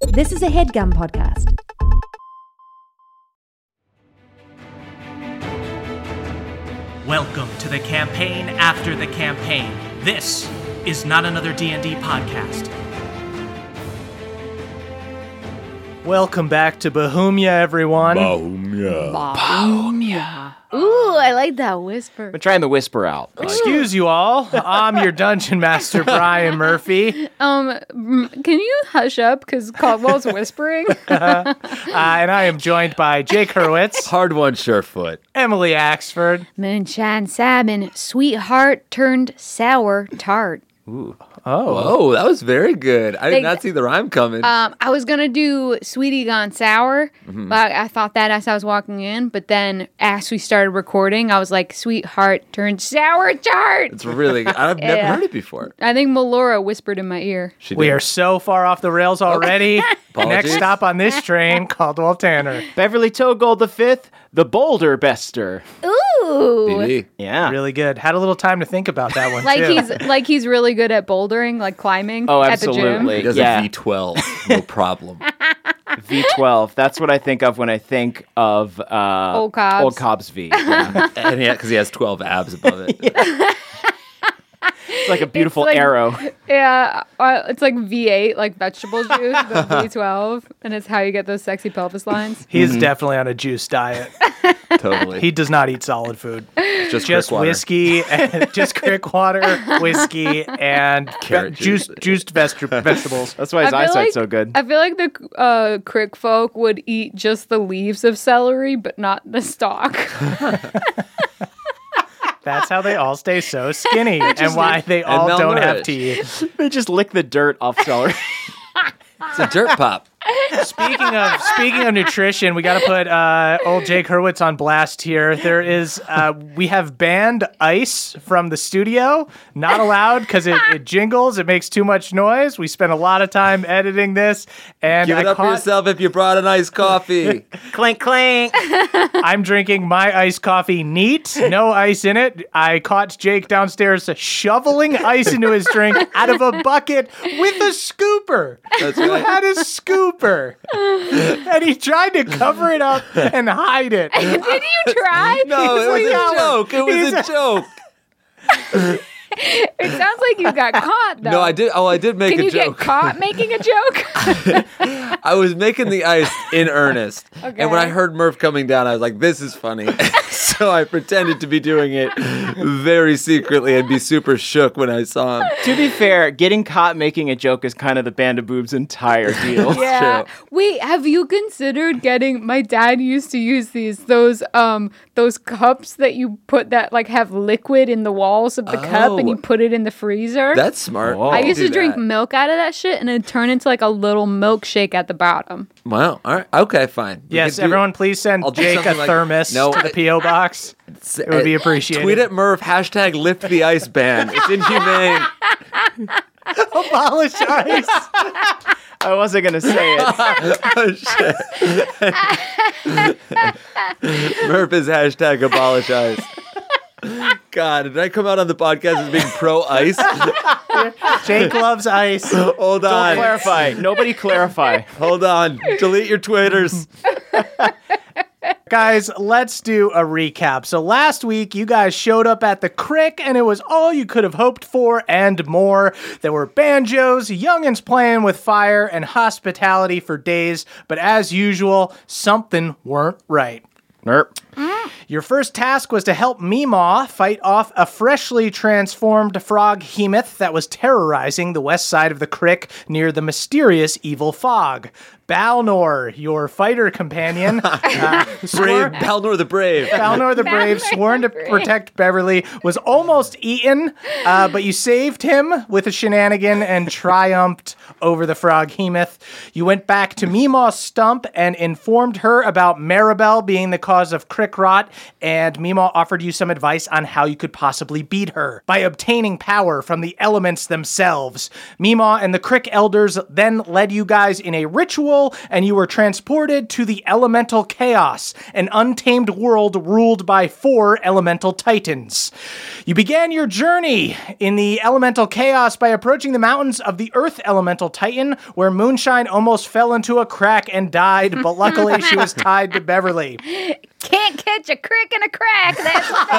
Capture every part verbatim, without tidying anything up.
This is a HeadGum podcast. Welcome to the campaign after the campaign. This is not another D and D podcast. Welcome back to Bohemia, everyone. Bohemia. Bohemia. Ooh, I like that whisper. I'm trying the whisper out. Excuse you all. I'm your dungeon master, Brian Murphy. Um, mm, can you hush up? Because Caldwell's whispering. Uh, and I am joined by Jake Hurwitz, Hard one, Surefoot. Emily Axford. Moonshine salmon, sweetheart turned sour tart. Ooh. Oh. Oh, that was very good. I did They- not see the rhyme coming. Um, I was gonna do sweetie gone sour, Mm-hmm. but I thought that as I was walking in. But then as we started recording, I was like, sweetheart turned sour tart. It's really good. I've never Yeah. heard it before. I think Melora whispered in my ear. She We did. are so far off the rails already. Apologies. Next stop on this train, Caldwell Tanner. Beverly Togold the Fifth, the Boulder Bester. Ooh. B B. Yeah. Really good. Had a little time to think about that one, Like too. he's like he's really good at bouldering, like climbing Oh, at the gym. absolutely. He does Yeah. a V twelve. No problem. V twelve. That's what I think of when I think of uh, Old Cobbs. Old Cobbs V. Yeah. And yeah, because he has twelve abs above it. It's like a beautiful like- arrow. Yeah, uh, it's like V eight, like vegetable juice, but V twelve, and it's how you get those sexy pelvis lines. He's definitely on a juice diet. Totally. He does not eat solid food. just Just crick water. whiskey, and just crick water, whiskey, and Carrot ve- juice, juice. juiced veg- vegetables. That's why his I feel eyesight's like- so good. I feel like the uh, crick folk would eat just the leaves of celery, but not the stalk. That's how they all stay so skinny, and why they all don't have malnourished. teeth. They just lick the dirt off celery. It's a dirt pop. Speaking of speaking of nutrition, we got to put uh, old Jake Hurwitz on blast here. There is uh, we have banned ice from the studio. Not allowed because it, it jingles. It makes too much noise. We spent a lot of time editing this, and Give it I up for caught, yourself if you brought an iced coffee. Clink, clink. I'm drinking my iced coffee neat, no ice in it. I caught Jake downstairs shoveling ice into his drink out of a bucket with a scooper. That's Who right. had a scooper? And he tried to cover it up and hide it. Did you try? No, it was He's a like, joke. It was he's a a- joke. It sounds like you got caught, though. No, I did. Oh, I did make Can a you joke. get caught making a joke? I was making the ice in earnest. Okay. And when I heard Murph coming down, I was like, this is funny. So I pretended to be doing it very secretly and be super shook when I saw him. To be fair, getting caught making a joke is kind of the Band of Boobs' entire deal. Yeah. Wait, have you considered getting? My dad used to use these those um those cups that you put that like have liquid in the walls of the cup and Oh. you put it in the freezer. That's smart. Oh. I I'll used do to drink that. milk out of that shit and it'd turn into like a little milkshake at the bottom. Wow. All right. Okay, fine. We Yes, can do- everyone, please send I'll do Jake a something like- thermos No, to the I- P O box. It would be appreciated. Tweet at Murph, hashtag lift the ice ban. It's inhumane. Abolish ice. I wasn't going to say it. Oh, shit. Murph is hashtag abolish ice. God, did I come out on the podcast as being pro ice? Jake loves ice. Hold Don't on. clarify. Nobody clarify. Hold on. Delete your Twitters. Guys, let's do a recap. So last week, you guys showed up at the Crick, and it was all you could have hoped for and more. There were banjos, youngins playing with fire, and hospitality for days. But as usual, something weren't right. Nerp. Your first task was to help Meemaw fight off a freshly transformed frog hemoth that was terrorizing the west side of the Crick near the mysterious evil fog. Balnor, your fighter companion, uh, Brave, swore- Balnor the Brave. Balnor the Brave, sworn to protect Beverly, was almost eaten, uh, but you saved him with a shenanigan and triumphed over the frog hemoth. You went back to Meemaw's stump and informed her about Maribel being the cause of Crick Crick Rot, and Meemaw offered you some advice on how you could possibly beat her by obtaining power from the elements themselves. Meemaw and the Crick Elders then led you guys in a ritual, and you were transported to the Elemental Chaos, an untamed world ruled by four elemental titans. You began your journey in the Elemental Chaos by approaching the mountains of the Earth Elemental Titan, where Moonshine almost fell into a crack and died, but luckily she was tied to Beverly. Can't catch a crick in a crack. That's what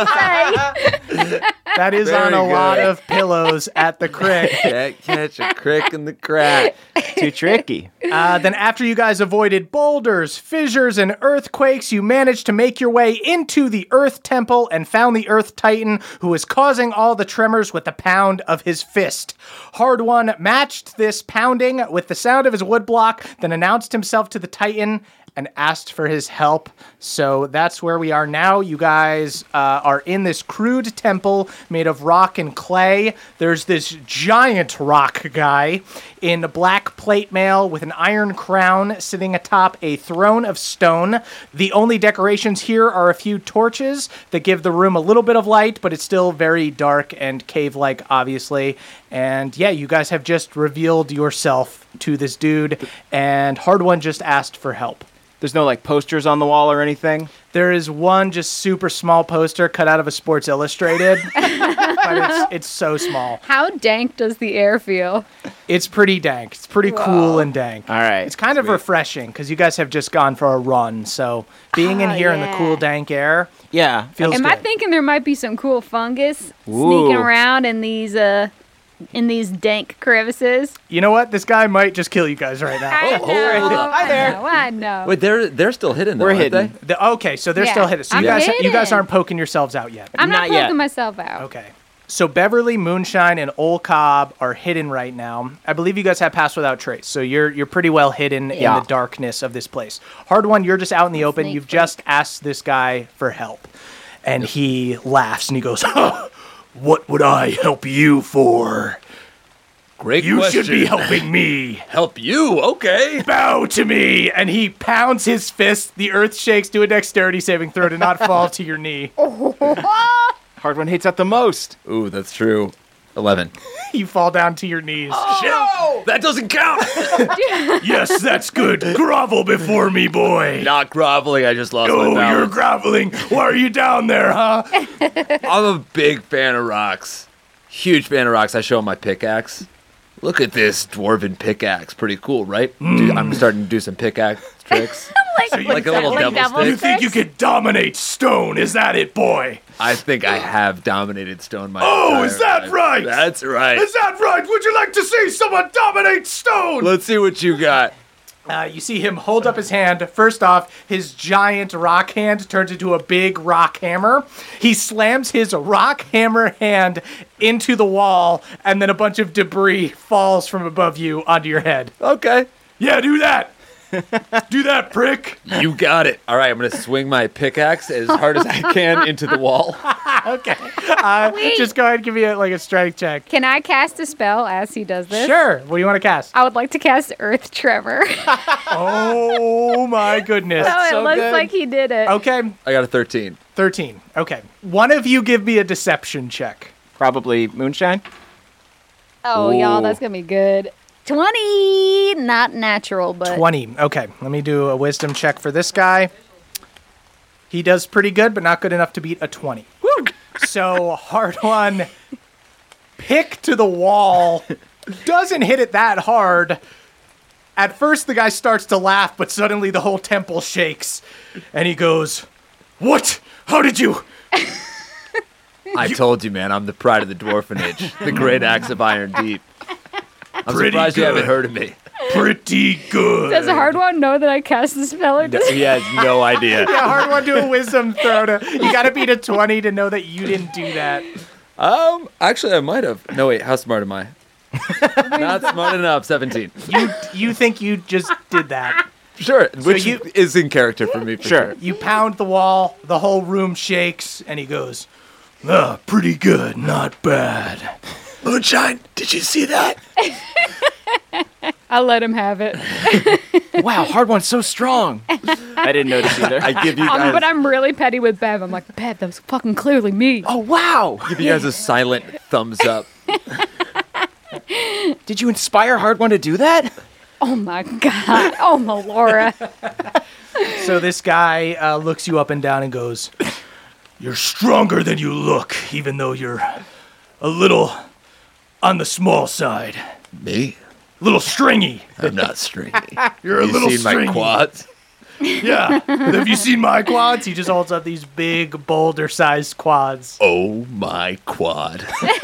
they say. That is Very on a good. lot of pillows at the Crick. Can't catch a crick in the crack. Too tricky. Uh, then after you guys avoided boulders, fissures, and earthquakes, you managed to make your way into the Earth Temple and found the Earth Titan, who was causing all the tremors with the pound of his fist. Hard One matched this pounding with the sound of his woodblock, then announced himself to the Titan and asked for his help. So that's where we are now. You guys uh, are in this crude temple made of rock and clay. There's this giant rock guy in black plate mail with an iron crown sitting atop a throne of stone. The only decorations here are a few torches that give the room a little bit of light, but it's still very dark and cave-like, obviously. And yeah, you guys have just revealed yourself to this dude, and Hard One just asked for help. There's no like posters on the wall or anything. There is one just super small poster cut out of a Sports Illustrated, but it's it's so small. How dank does the air feel? It's pretty dank. It's pretty cool and dank. All right. It's kind of refreshing because you guys have just gone for a run. So being in Oh, here in the yeah. cool dank air Yeah. feels Am good. I thinking there might be some cool fungus Ooh. sneaking around in these uh in these dank crevices? You know what? This guy might just kill you guys right now. I know. hold up. I know. I know. Wait, they're they're still hidden though, We're aren't hidden. they? The- okay, so they're Yeah. still hidden. So you I'm guys, you guys hidden. aren't poking yourselves out yet. I'm not, Not yet. poking myself out. Okay. So Beverly, Moonshine, and Old Cobb are hidden right now. I believe you guys have Pass Without Trace, so you're you're pretty well hidden Yeah. in the darkness of this place. Hard One, you're just out in the open. Sneak You've peek. just asked this guy for help. And he laughs and he goes, "What would I help you for? Great You question. should be helping me. Help you? Okay. Bow to me." And he pounds his fist. The earth shakes. Do a dexterity saving throw to not fall to your knee. Hard One hates that the most. Ooh, that's true. Eleven. You fall down to your knees. No, that doesn't count. Yes, that's good. Grovel before me, boy. Not groveling. I just lost Oh, my you're balance. groveling. Why are you down there, huh? I'm a big fan of rocks. Huge fan of rocks. I show him my pickaxe. Look at this dwarven pickaxe. Pretty cool, right? Dude, I'm starting to do some pickaxe tricks. Like, Like a little devil stick. You think you could dominate stone? Is that it, boy? I think I have dominated stone my Oh, entire is that life. right? That's right. Is that right? Would you like to see someone dominate stone? Let's see what you got. Uh, you see him hold up his hand. First off, his giant rock hand turns into a big rock hammer. He slams his rock hammer hand into the wall, and then a bunch of debris falls from above you onto your head. Okay. Yeah, do that. Do that, prick. You got it. All right, I'm going to swing my pickaxe as hard as I can into the wall. Okay. Uh, Wait. just go ahead and give me a, like a strength check. Can I cast a spell as he does this? Sure. What do you want to cast? I would like to cast Earth Trevor. Oh my goodness. so it so looks good. like he did it. Okay. I got a thirteen. thirteen. Okay. One of you give me a deception check. Probably Moonshine. Oh, y'all, Ooh. that's gonna be good. twenty, not natural, but twenty. Okay. Let me do a wisdom check for this guy. He does pretty good, but not good enough to beat a twenty. Woo! So, hard one. Pick to the wall. Doesn't hit it that hard. At first, the guy starts to laugh, but suddenly the whole temple shakes. And he goes, "What? How did you?" I told you, man, I'm the pride of the dwarfenage. The great axe of Iron Deep. I'm Pretty surprised you haven't good. heard of me. Pretty good. does a hard one know that I cast the spell or does He has no idea. Yeah, hard one to a wisdom throw. To, you got to beat a twenty to know that you didn't do that. Um, actually, I might have. No, wait, how smart am I? Not smart enough. seventeen. You you think you just did that. Sure, which you- is in character for me. For Sure. You pound the wall, the whole room shakes, and he goes, "Ah, pretty good, not bad." Moonshine, did you see that? I let him have it. Wow, hard one's so strong. I didn't notice either. I give you Um, guys, but I'm really petty with Bev. I'm like, Bev, that was fucking clearly me. Oh, wow. give you guys a silent thumbs up. Did you inspire hard one to do that? Oh my God. Oh my Laura. So this guy uh, looks you up and down and goes, "You're stronger than you look, even though you're a little on the small side. Me? A little stringy. I'm not stringy. You're a you little seen stringy. my quads? Yeah. Have you seen my quads? He just holds up these big, boulder-sized quads. Oh my quad.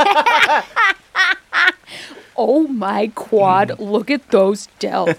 Oh my quad. Look at those delts.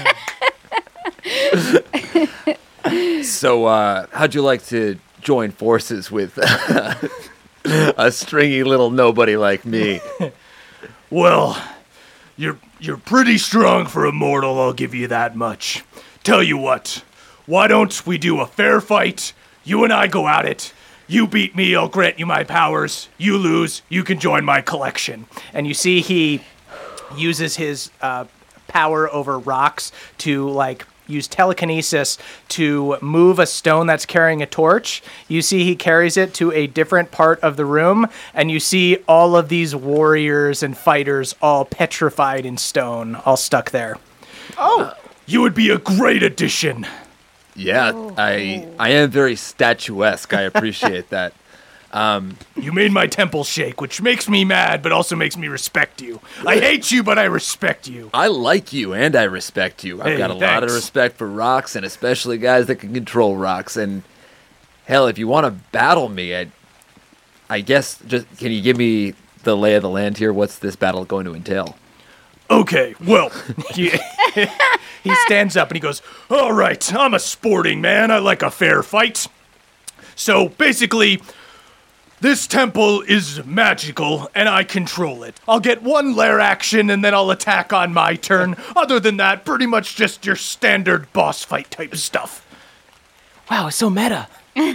So, uh, how'd you like to join forces with a stringy little nobody like me? Well, you're you're pretty strong for a mortal, I'll give you that much. Tell you what, why don't we do a fair fight? You and I go at it. You beat me, I'll grant you my powers. You lose, you can join my collection. And you see he uses his uh, power over rocks to, like, use telekinesis to move a stone that's carrying a torch. You see he carries it to a different part of the room, and you see all of these warriors and fighters all petrified in stone, all stuck there. Oh! You would be a great addition. Yeah, I I am very statuesque. I appreciate that. You made my temple shake, which makes me mad, but also makes me respect you. I hate you, but I respect you. I like you and I respect you. I've Hey, got a lot of thanks. respect for rocks and especially guys that can control rocks. And hell, if you want to battle me, I, I guess just can you give me the lay of the land here? What's this battle going to entail? Okay, well, he, he stands up and he goes, all right, I'm a sporting man. I like a fair fight. So basically, this temple is magical and I control it. I'll get one lair action and then I'll attack on my turn. Other than that, pretty much just your standard boss fight type stuff. Wow, it's so meta.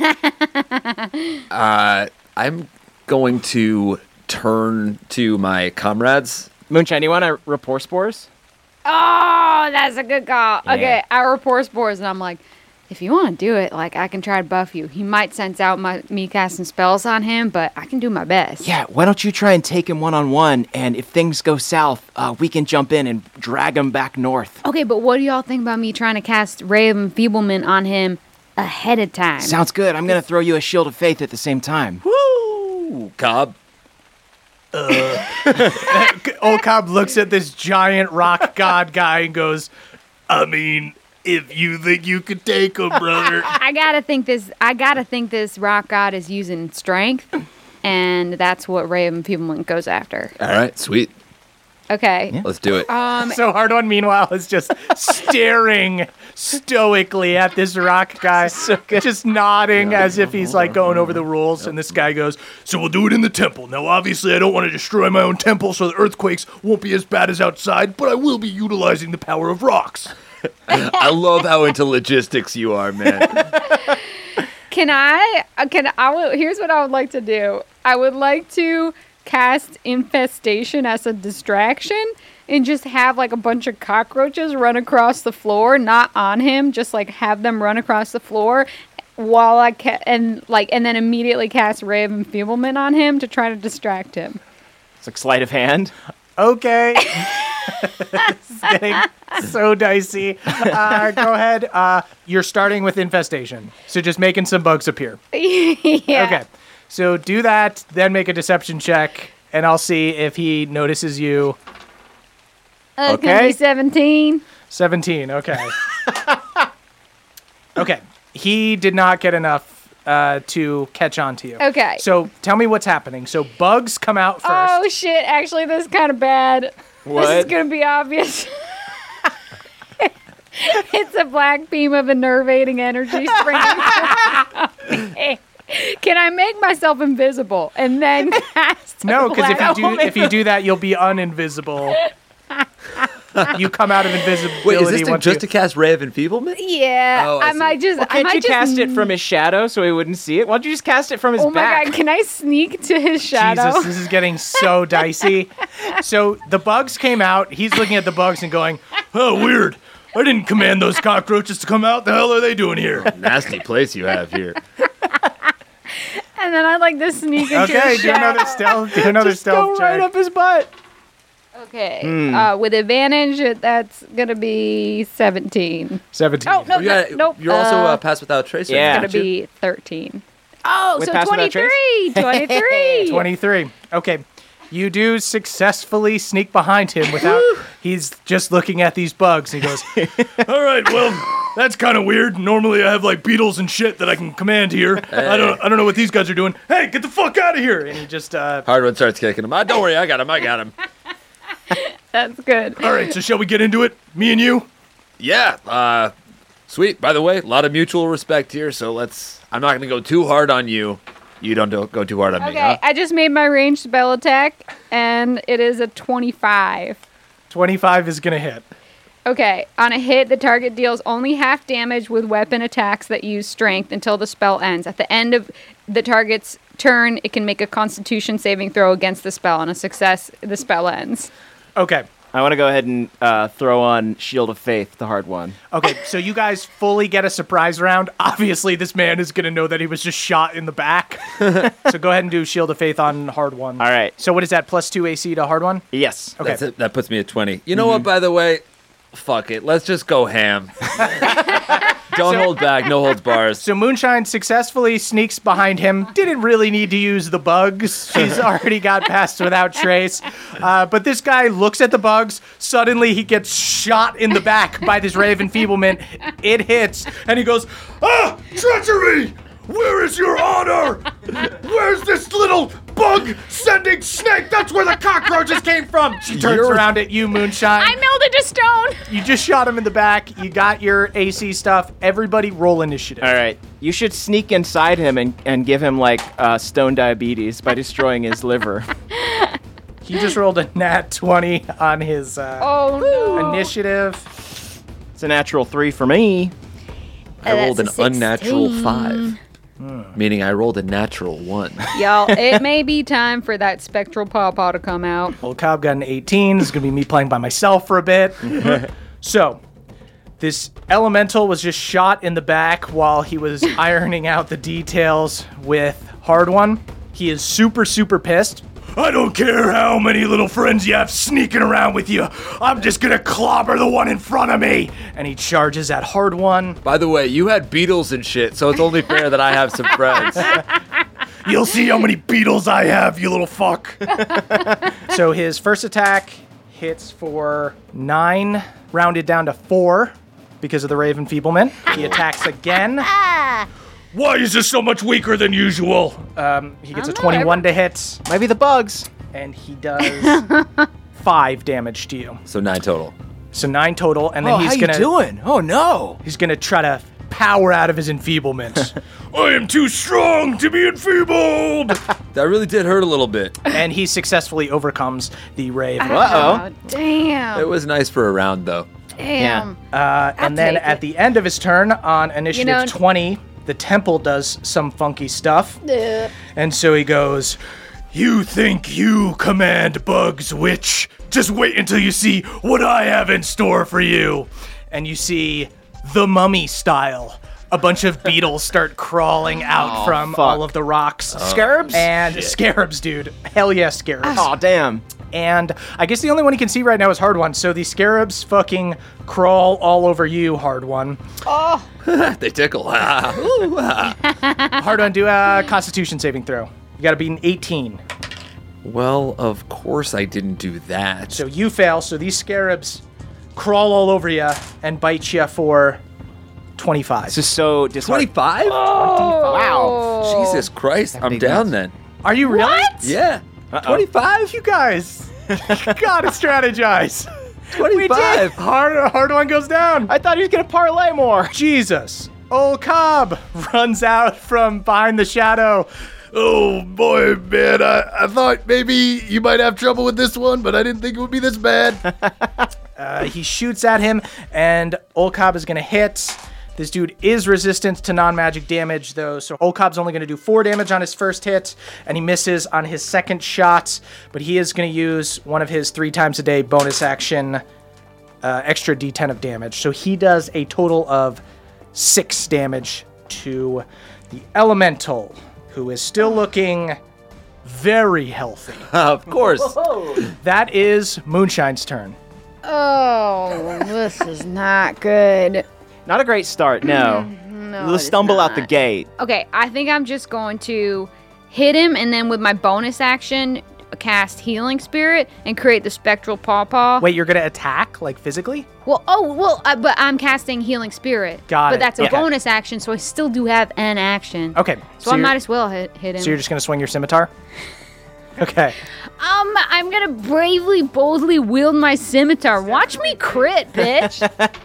I'm going to turn to my comrades. Moonshine, you want to rapport spores? Oh, that's a good call. Yeah. Okay, I report spores, and I'm like, if you want to do it, like, I can try to buff you. He might sense out my me casting spells on him, but I can do my best. Yeah, why don't you try and take him one-on-one, and if things go south, uh, we can jump in and drag him back north. Okay, but what do y'all think about me trying to cast Ray of Enfeeblement on him ahead of time? Sounds good. I'm going to throw you a shield of faith at the same time. Woo! Cobb. Old Cobb looks at this giant rock god guy and goes, I mean, if you think you could take him, brother. I gotta think this. I gotta think this rock god is using strength, and that's what Ray of Enfeeblement goes after. All right, sweet. Okay. Let's do it. Um. So Hard One, meanwhile, is just staring stoically at this rock guy, just nodding as if he's like going over the rules. And this guy goes, so we'll do it in the temple. Now, obviously, I don't want to destroy my own temple so the earthquakes won't be as bad as outside, but I will be utilizing the power of rocks. I love how into logistics you are, man. Can I? uh, Can I? Will, here's what I would like to do. I would like to cast Infestation as a distraction and just have like a bunch of cockroaches run across the floor, not on him, just like have them run across the floor while I ca- and like and then immediately cast Ray of Enfeeblement on him to try to distract him. It's like sleight of hand. Okay. This is getting so dicey. Uh, go ahead. Uh, you're starting with infestation. So just making some bugs appear. Yeah. Okay. So do that, then make a deception check, and I'll see if he notices you. Uh, Okay. Can be seventeen. seventeen, okay. Okay. He did not get enough uh, to catch on to you. Okay. So tell me what's happening. So bugs come out first. Oh shit! Actually, this is kind of bad. What? This is gonna be obvious. It's a black beam of enervating energy springing from me. Can I make myself invisible and then cast? a No, because if black- you do if you do that, you'll be uninvisible. You come out of invisibility. Wait, is this to, once just you- to cast Ray of Enfeeblement? Yeah, Oh, I I, see. might just. Well, I can't might you just, cast it from his shadow so he wouldn't see it? Why don't you just cast it from his Oh my back? god! Can I sneak to his shadow? Jesus, this is getting so dicey. So the bugs came out. He's looking at the bugs and going, Oh, weird. I didn't command those cockroaches to come out. The hell are they doing here? Nasty place you have here. And then I'd like to sneak into Okay, a do shadow. another stealth. Do another Just go stealth right check. up his butt. Okay. Uh, with advantage, that's gonna be seventeen. seventeen. Oh no, You no got- nope. You're also uh, uh, pass without trace. right Yeah. now, gonna aren't you? be thirteen. Oh, With so pass without trace? twenty-three. twenty-three. twenty-three. Okay. You do successfully sneak behind him without. He's just looking at these bugs. He goes, "All right, well, that's kind of weird. Normally, I have like beetles and shit that I can command here. I don't. I don't know what these guys are doing. Hey, get the fuck out of here!" And he just. Uh, Hard one starts kicking him. Ah, don't worry, I got him. I got him. That's good. All right. So shall we get into it? Me and you. Yeah. Uh, sweet. By the way, a lot of mutual respect here. So let's. I'm not gonna go too hard on you. You don't do, go too hard on me. Okay, Huh? I just made my ranged spell attack, and it is a twenty-five. twenty-five is gonna hit. Okay, on a hit, the target deals only half damage with weapon attacks that use strength until the spell ends. At the end of the target's turn, it can make a Constitution saving throw against the spell. On a success, the spell ends. Okay. I want to go ahead and uh, throw on Shield of Faith, the hard one. Okay, so you guys fully get a surprise round. Obviously, this man is going to know that he was just shot in the back. So go ahead and do Shield of Faith on hard one. All right. So what is that, plus two A C to hard one? Yes. Okay. That's it. That puts me at twenty. You know what? By the way, fuck it. Let's just go ham. Don't hold back. No holds bars. So Moonshine successfully sneaks behind him. Didn't really need to use the bugs. She's already got past without trace. Uh, but this guy looks at the bugs. Suddenly he gets shot in the back by this Ray of Enfeeblement. It hits, and he goes, "Ah, treachery! Where is your honor? Where's this little bug-sending snake? That's where the cockroaches came from." She turns You're- around at you, Moonshine. I melted to stone! You just shot him in the back. You got your A C stuff. Everybody roll initiative. All right. You should sneak inside him and, and give him, like, uh, stone diabetes by destroying his liver. He just rolled a nat twenty on his uh, Oh no. initiative. It's a natural three for me. I rolled an That's a unnatural sixteen. five, meaning I rolled a natural one. Y'all, it may be time for that spectral pawpaw to come out. Old Cobb got an eighteen. This is going to be me playing by myself for a bit. So, this elemental was just shot in the back while he was ironing out the details with Hard One. He is super, super pissed. I don't care how many little friends you have sneaking around with you. I'm just going to clobber the one in front of me. And he charges at Hard One. By the way, you had beetles and shit, so it's only fair that I have some friends. You'll see how many beetles I have, you little fuck. So his first attack hits for nine, rounded down to four because of the Ray of Enfeeblement. He attacks again. Why is this so much weaker than usual? Um, he gets a I don't know, twenty-one to hit, Maybe the bugs. and he does five damage to you. So nine total. So nine total, and then Oh, he's how gonna you doing? Oh, no. he's gonna try to power out of his enfeeblement. I am too strong to be enfeebled. That really did hurt a little bit. And he successfully overcomes the Ray of Uh-oh. Oh, damn. It was nice for a round, though. Damn. Uh, and then take at it. the end of his turn on initiative know- twenty, the temple does some funky stuff. And so he goes, "You think you command bugs, witch? Just wait until you see what I have in store for you." And you see the mummy style. A bunch of beetles start crawling out from fuck. all of the rocks. Scarabs? And scarabs, dude. Hell yeah, scarabs. Oh, damn. And I guess the only one he can see right now is Hard One. So the scarabs fucking crawl all over you, Hard One. They tickle. Hard One, do a Constitution saving throw. You got to beat an eighteen. Well, of course I didn't do that. So you fail. So these scarabs crawl all over you and bite you for twenty-five. This is so disheartening. twenty-five? Wow. Jesus Christ. I'm big down nuts. then. Are you really? Yeah. twenty-five? You guys gotta strategize. twenty-five. Hard, hard One goes down. I thought he was going to parlay more. Jesus. Old Cobb runs out from behind the shadow. Oh boy, man, I, I thought maybe you might have trouble with this one, but I didn't think it would be this bad. Uh, he shoots at him, and Old Cobb is going to hit. This dude is resistant to non-magic damage, though, so Old Cobb's only going to do four damage on his first hit, and he misses on his second shot, but he is going to use one of his three times a day bonus action uh, extra d ten of damage. So he does a total of six damage to the elemental, who is still looking very healthy. Of course. That is Moonshine's turn. Oh, this is not good. Not a great start, no. No, Little it is stumble out the not. gate. Okay, I think I'm just going to hit him and then with my bonus action, cast Healing Spirit and create the Spectral Pawpaw. Wait, you're going to attack, like, physically? Well, oh, well, uh, but I'm casting Healing Spirit. Got but it. that's a Okay. bonus action, so I still do have an action. Okay. So, I you're- might as well hit, hit him. So you're just going to swing your scimitar? Okay. Um, I'm gonna bravely, boldly wield my scimitar. Watch me crit, bitch.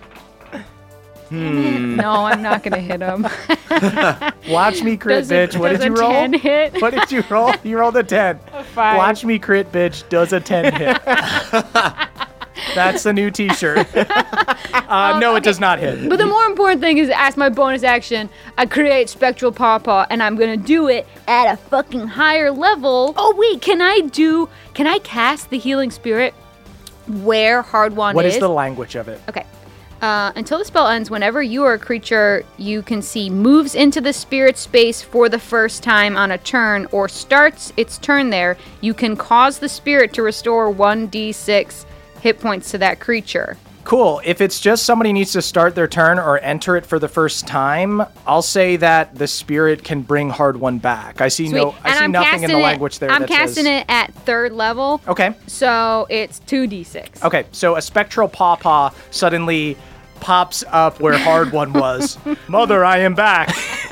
Hmm. No, I'm not gonna hit him. Watch me crit, Does a- bitch. What does did you a roll? ten hit? What did you roll? You rolled a ten. Five. Watch me crit, bitch. Does a ten hit? That's the new T-shirt. uh, no, it does not hit. But the more important thing is, as my bonus action, I create Spectral Pawpaw, and I'm gonna do it at a fucking higher level. Oh wait, can I do? Can I cast the Healing Spirit where Hardwon What is? is the language of it? Okay. Uh, until the spell ends, whenever you or a creature you can see moves into the spirit space for the first time on a turn or starts its turn there, you can cause the spirit to restore one d six hit points to that creature. Cool. If it's just somebody needs to start their turn or enter it for the first time, I'll say that the spirit can bring hard one back. I see Sweet. no, I and see I'm nothing in casting the it- language there. I'm that casting says, it at third level, Okay. so it's two d six. Okay. So a spectral pawpaw suddenly pops up where hard one was. Mother, I am back.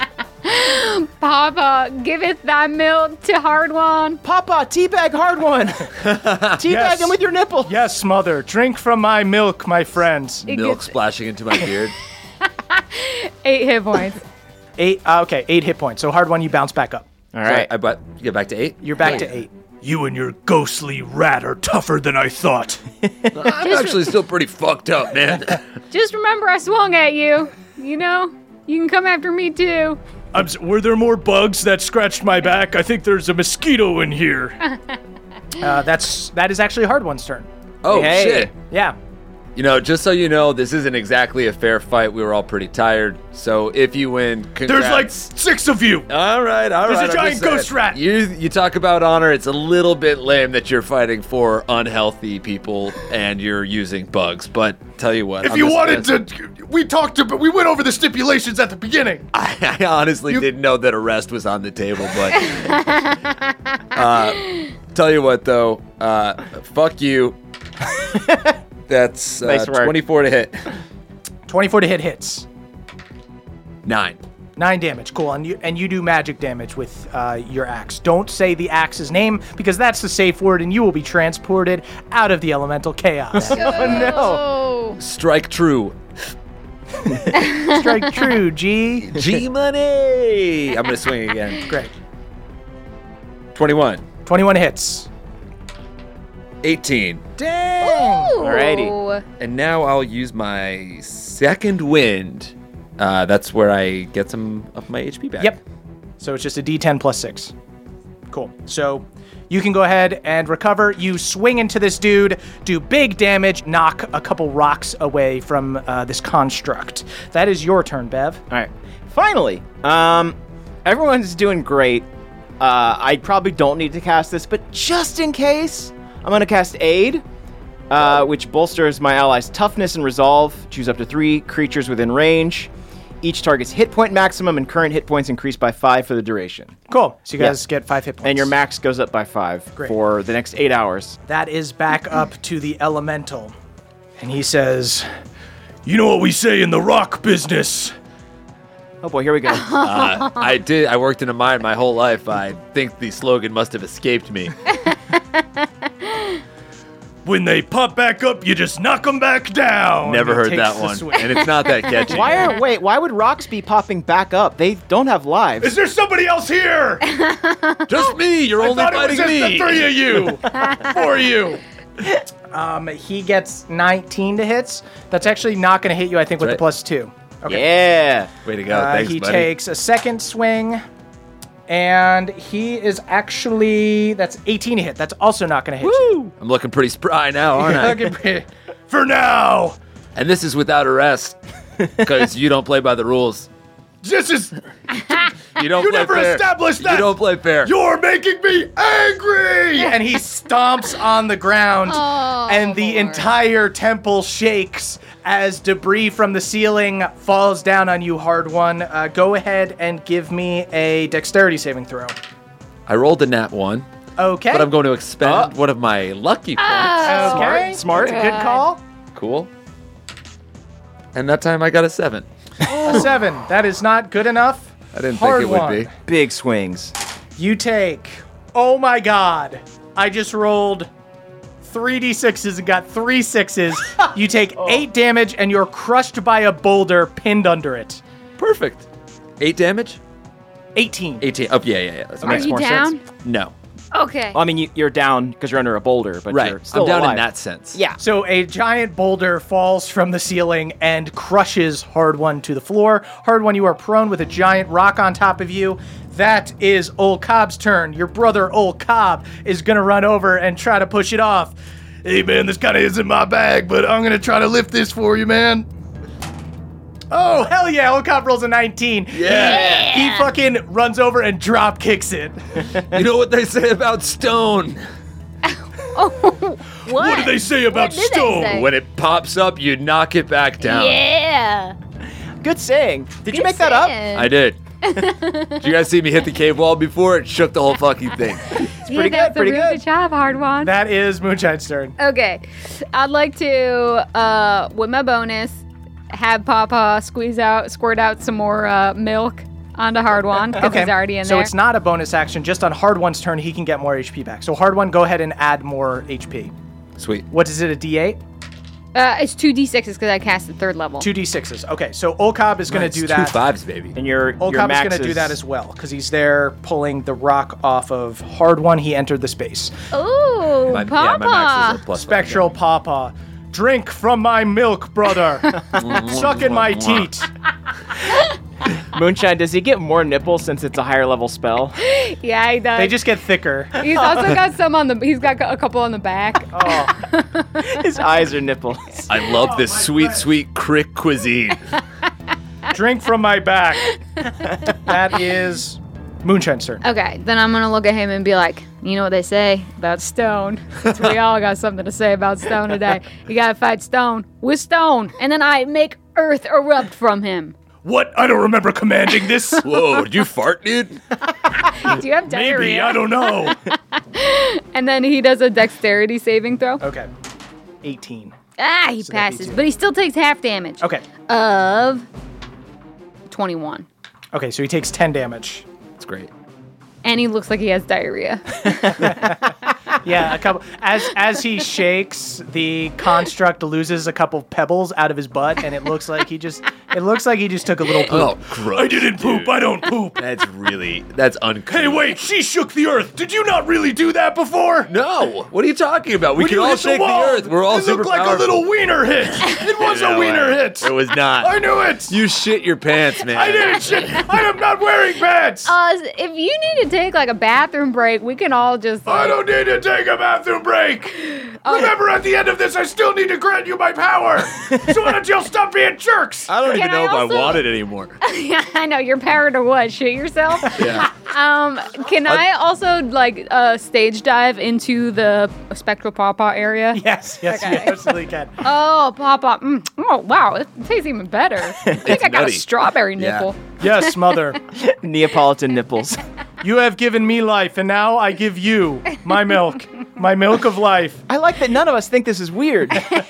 Papa, giveth thy milk to Hardwon. Papa, teabag hard one. Teabag Yes. him with your nipple. Yes, mother. Drink from my milk, my friends. It Milk gets splashing into my beard. eight hit points. Eight. Uh, okay, eight hit points. So hard one, you bounce back up. All So right. I, I but get back to eight. You're back to eight. You and your ghostly rat are tougher than I thought. I'm actually still pretty fucked up, man. Just remember I swung at you. You know, you can come after me too. I'm, s- were there more bugs that scratched my back? I think there's a mosquito in here. Uh, that's that is actually hard one's turn. Oh Hey. shit. Yeah. You know, just so you know, this isn't exactly a fair fight. We were all pretty tired. So if you win, congrats. There's like six of you. All right, all There's a right. I'm giant just saying. ghost rat. You you talk about honor. It's a little bit lame that you're fighting for unhealthy people and you're using bugs. But tell you what, If I'm you just wanted gonna- to, we talked about, we went over the stipulations at the beginning. I, I honestly You- didn't know that arrest was on the table. But uh, tell you what, though, uh, fuck you. That's uh, Nice work. twenty-four to hit. twenty-four to hit hits. Nine. Nine damage. Cool. And you and you do magic damage with uh, your axe. Don't say the axe's name because that's the safe word, and you will be transported out of the elemental chaos. Oh Strike true. Strike true, G. G money. I'm gonna swing again. Great. twenty-one. twenty-one hits. eighteen. Dang. Alrighty. And now I'll use my second wind. Uh, that's where I get some of my H P back. Yep. So it's just a D ten plus six. Cool. So you can go ahead and recover. You swing into this dude, do big damage, knock a couple rocks away from uh, this construct. That is your turn, Bev. All right. Finally, um, everyone's doing great. Uh, I probably don't need to cast this, but just in case, I'm going to cast Aid, uh, which bolsters my allies' toughness and resolve. Choose up to three creatures within range. Each target's hit point maximum and current hit points increase by five for the duration. Cool. So you Yeah. guys get five hit points. And your max goes up by five Great. for the next eight hours. That is back up to the elemental. And he says, You know what we say in the rock business? Oh boy, here we go. Uh, I did. I worked in a mine my whole life. I think the slogan must have escaped me. When they pop back up, you just knock them back down. Never heard takes that the one, swing. and it's not that catchy. Why are wait? Why would rocks be popping back up? They don't have lives. Is there somebody else here? Just me? You're I only thought it was fighting just me. the three of you. For you. um, he gets nineteen to hits. That's actually not going to hit you, I think, with That's the right. plus two. Okay. Yeah. Way to go! Uh, Thanks, he buddy. takes a second swing, and he is actually, that's eighteen to hit. That's also not going to hit you. I'm looking pretty spry now, aren't I? Looking pretty- for now. And this is without arrest, because you don't play by the rules. This is. You don't You play never fair. established that. You don't play fair. You're making me angry. And he stomps on the ground, Oh, and the Lord. entire temple shakes as debris from the ceiling falls down on you, Hard One. Uh, go ahead and give me a dexterity saving throw. I rolled a nat one, Okay. but I'm going to expend Oh. one of my lucky points. Oh, okay. Smart. It's a good call. Cool. And that time I got a seven. A seven. That is not good enough. I didn't Hard think it would one. be. Big swings. You take. Oh my God. I just rolled three d sixes and got three sixes. You take eight damage and you're crushed by a boulder pinned under it. Perfect. Eight damage? eighteen. eighteen. Oh, yeah, yeah, yeah. That's Are right. Makes you more down? sense. No. Okay. Well, I mean, you, you're down because you're under a boulder, but Right. you're still I'm down alive. in that sense. Yeah. So a giant boulder falls from the ceiling and crushes Hard One to the floor. Hard One, you are prone with a giant rock on top of you. That is Old Cobb's turn. Your brother, Old Cobb, is going to run over and try to push it off. Hey, man, this kind of isn't my bag, but I'm going to try to lift this for you, man. Oh, hell yeah. Old Cobb rolls a nineteen. Yeah. He fucking runs over and drop kicks it. You know what they say about stone? What? What do they say about did they stone? say? When it pops up, you knock it back down. Yeah. Good saying. Did you Good make that up? saying. I did. Did you guys see me hit the cave wall before? It shook the whole fucking thing. It's Yeah, pretty that's good. Pretty a really good. good job, Hard One. That is Moonshine's turn. Okay, I'd like to, uh, with my bonus, have Papa squeeze out, squirt out some more uh, milk onto Hard One because he's already in so there. it's not a bonus action. Just on Hard One's turn, he can get more H P back. So Hard One, go ahead and add more H P. Sweet. What is it, a D eight? Uh, it's two d sixes because I cast at third level. Two D sixes. Okay, so Old Cobb is going Nice. to do Two that. fives, baby. And your Old your Cobb is max going to do that as well because he's there pulling the rock off of Hard One. He entered the space. Ooh, My, Papa. yeah, my max is a plus five. Spectral Papa, drink from my milk, brother. Suck in my teat. Moonshine. Does he get more nipples since it's a higher level spell? Yeah, he does. They just get thicker. He's also got some on the. He's got a couple on the back. Oh, His eyes are nipples. I love this sweet, sweet crick cuisine. drink from my back. That is Moonshine's turn. Okay, then I'm gonna look at him and be like, you know what they say about stone? Since we all got something to say about stone today. You gotta fight stone with stone, and then I make earth erupt from him. What? I don't remember commanding this. Whoa, did you fart, dude? Do you have diarrhea? Maybe, I don't know. And then he does a dexterity saving throw. Okay. eighteen. Ah, he that'd be passes, two. but he still takes half damage. Okay. Of twenty-one. Okay, so he takes ten damage. That's great. And he looks like he has diarrhea. Yeah, a couple. As as he shakes, the construct loses a couple pebbles out of his butt, and it looks like he just it looks like he just took a little poop. Oh, gross. I didn't poop. I don't poop. That's really, that's uncouth. Hey, wait, she shook the earth. Did you not really do that before? No, what are you talking about? We When can you all hit shake the, the, wall, earth. We're all it super looked like powerful. a little wiener hit. It was a No wiener way. hit. It was not. I knew it. You shit your pants, man. I didn't shit. I am not wearing pants. Uh, if you need to take like a bathroom break, we can all just. I Like, don't need to take a bathroom break. Remember, at the end of this, I still need to grant you my power. So why don't you all stop being jerks? I don't Can even know I if also- I want it anymore. I know you're powered to what? Shit yourself. Yeah. Um, can I also like uh, stage dive into the spectral pawpaw area? Yes, yes, you Okay. absolutely can. Oh, pawpaw. Mm. Oh, wow. It tastes even better. I think I got nutty. a strawberry Yeah. nipple. Yes, mother. Neapolitan nipples. You have given me life, and now I give you my milk, my milk of life. I like that none of us think this is weird.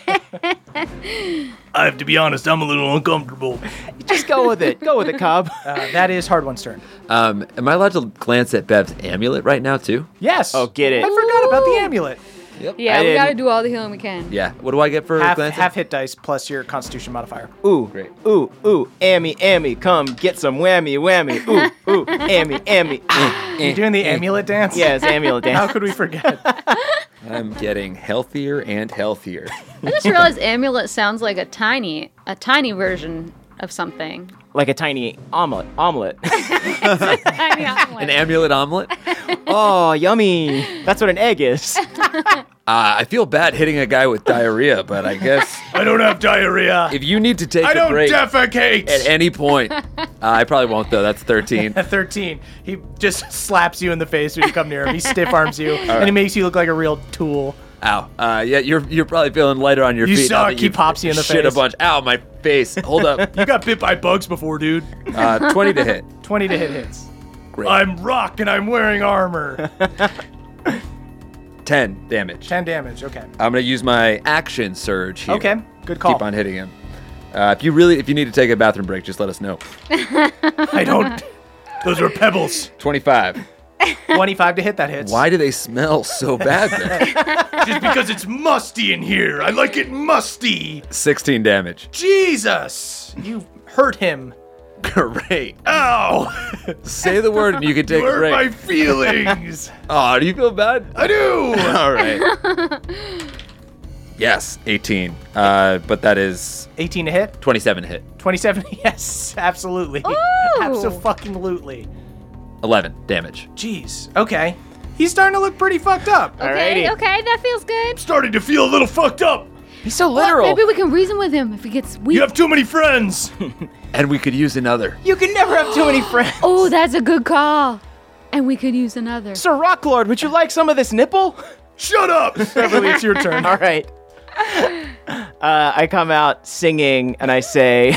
I have to be honest, I'm a little uncomfortable. Just go with it. Go with it, Cobb. Uh, that is Hard One's turn. Um, am I allowed to glance at Bev's amulet right now, too? Yes. Oh, get it. I forgot about the amulet. Yep. Yeah, I we got to didn't- do all the healing we can. Yeah. What do I get for Half, glancing? half hit dice plus your Constitution modifier. Ooh, Great. ooh, ooh, Ammy, Ammy, come get some whammy, whammy. Ooh, ooh, Ammy, Ammy. Ooh. You're doing the amulet dance? Yeah, it's amulet How dance. could we forget? I'm getting healthier and healthier. I just realized amulet sounds like a tiny, a tiny version of something. Like a tiny omelet. Omelet. Tiny omelet. An amulet omelet? Oh, yummy. That's what an egg is. Uh, I feel bad hitting a guy with diarrhea, but I guess I don't have diarrhea. if you need to take I a don't break defecate. at any point, uh, I probably won't though. That's thirteen. At thirteen, he just slaps you in the face when you come near him. He stiff arms you, and he makes you look like a real tool. Ow. Uh, yeah, you're you're probably feeling lighter on your You feet. now suck. that He pops you in the shit face. a bunch. Ow, my face. Hold up. You got bit by bugs before, dude. Uh, twenty to hit. twenty to hit hits. Great. I'm Rock and I'm wearing armor. ten damage. ten damage. Okay. I'm gonna use my action surge here. Okay. Good call. Keep on hitting him. Uh, if you really, if you need to take a bathroom break, just let us know. I don't. Those are pebbles. twenty-five. twenty-five to hit. That hits. Why do they smell so bad then? Just because it's musty in here. I like it musty. sixteen damage. Jesus! You hurt him. Great. Ow! Say the word and you can take You a hurt break. my feelings. Oh, do you feel bad? I do. All right. Yes, eighteen. Uh, but that is eighteen to hit. twenty-seven to hit. twenty-seven. Yes, absolutely. Ooh. Absolutely. eleven damage. Jeez. Okay. He's starting to look pretty fucked up. Okay, Alrighty. okay, that feels good. Starting to feel a little fucked up. He's so Well, literal. maybe we can reason with him if he gets weak. You have too many friends. And we could use another. You can never have too many friends. Oh, that's a good call. And we could use another. Sir Rocklord, would you like some of this nipple? Shut up. Beverly, it's your turn. All right. Uh, I come out singing and I say,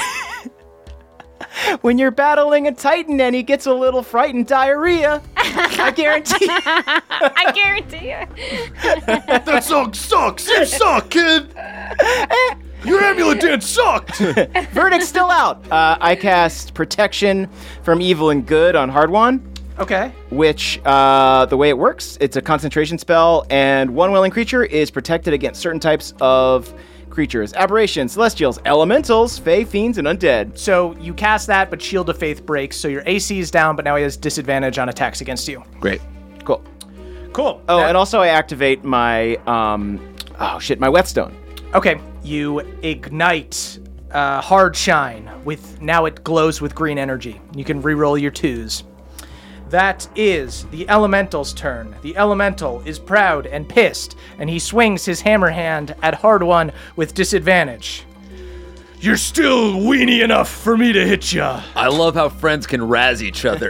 when you're battling a titan and he gets a little frightened diarrhea, I guarantee I guarantee you. That song sucks. You suck, kid. Your amulet dance sucked. verdict's still out. Uh, I cast Protection from Evil and Good on Hardwan, Okay. which, uh, the way it works, it's a concentration spell, and one willing creature is protected against certain types of creatures. Aberrations, Celestials, Elementals, Fae, Fiends, and Undead. So you cast that, but Shield of Faith breaks, so your A C is down, but now he has disadvantage on attacks against you. Great. Cool. Cool. Oh, That- and also I activate my, um, oh shit, my Whetstone. Okay, you ignite uh, Hard Shine with now it glows with green energy. You can reroll your twos. That is the Elemental's turn. The Elemental is proud and pissed, and he swings his hammer hand at Hard One with disadvantage. You're still weenie enough for me to hit ya. I love how friends can razz each other.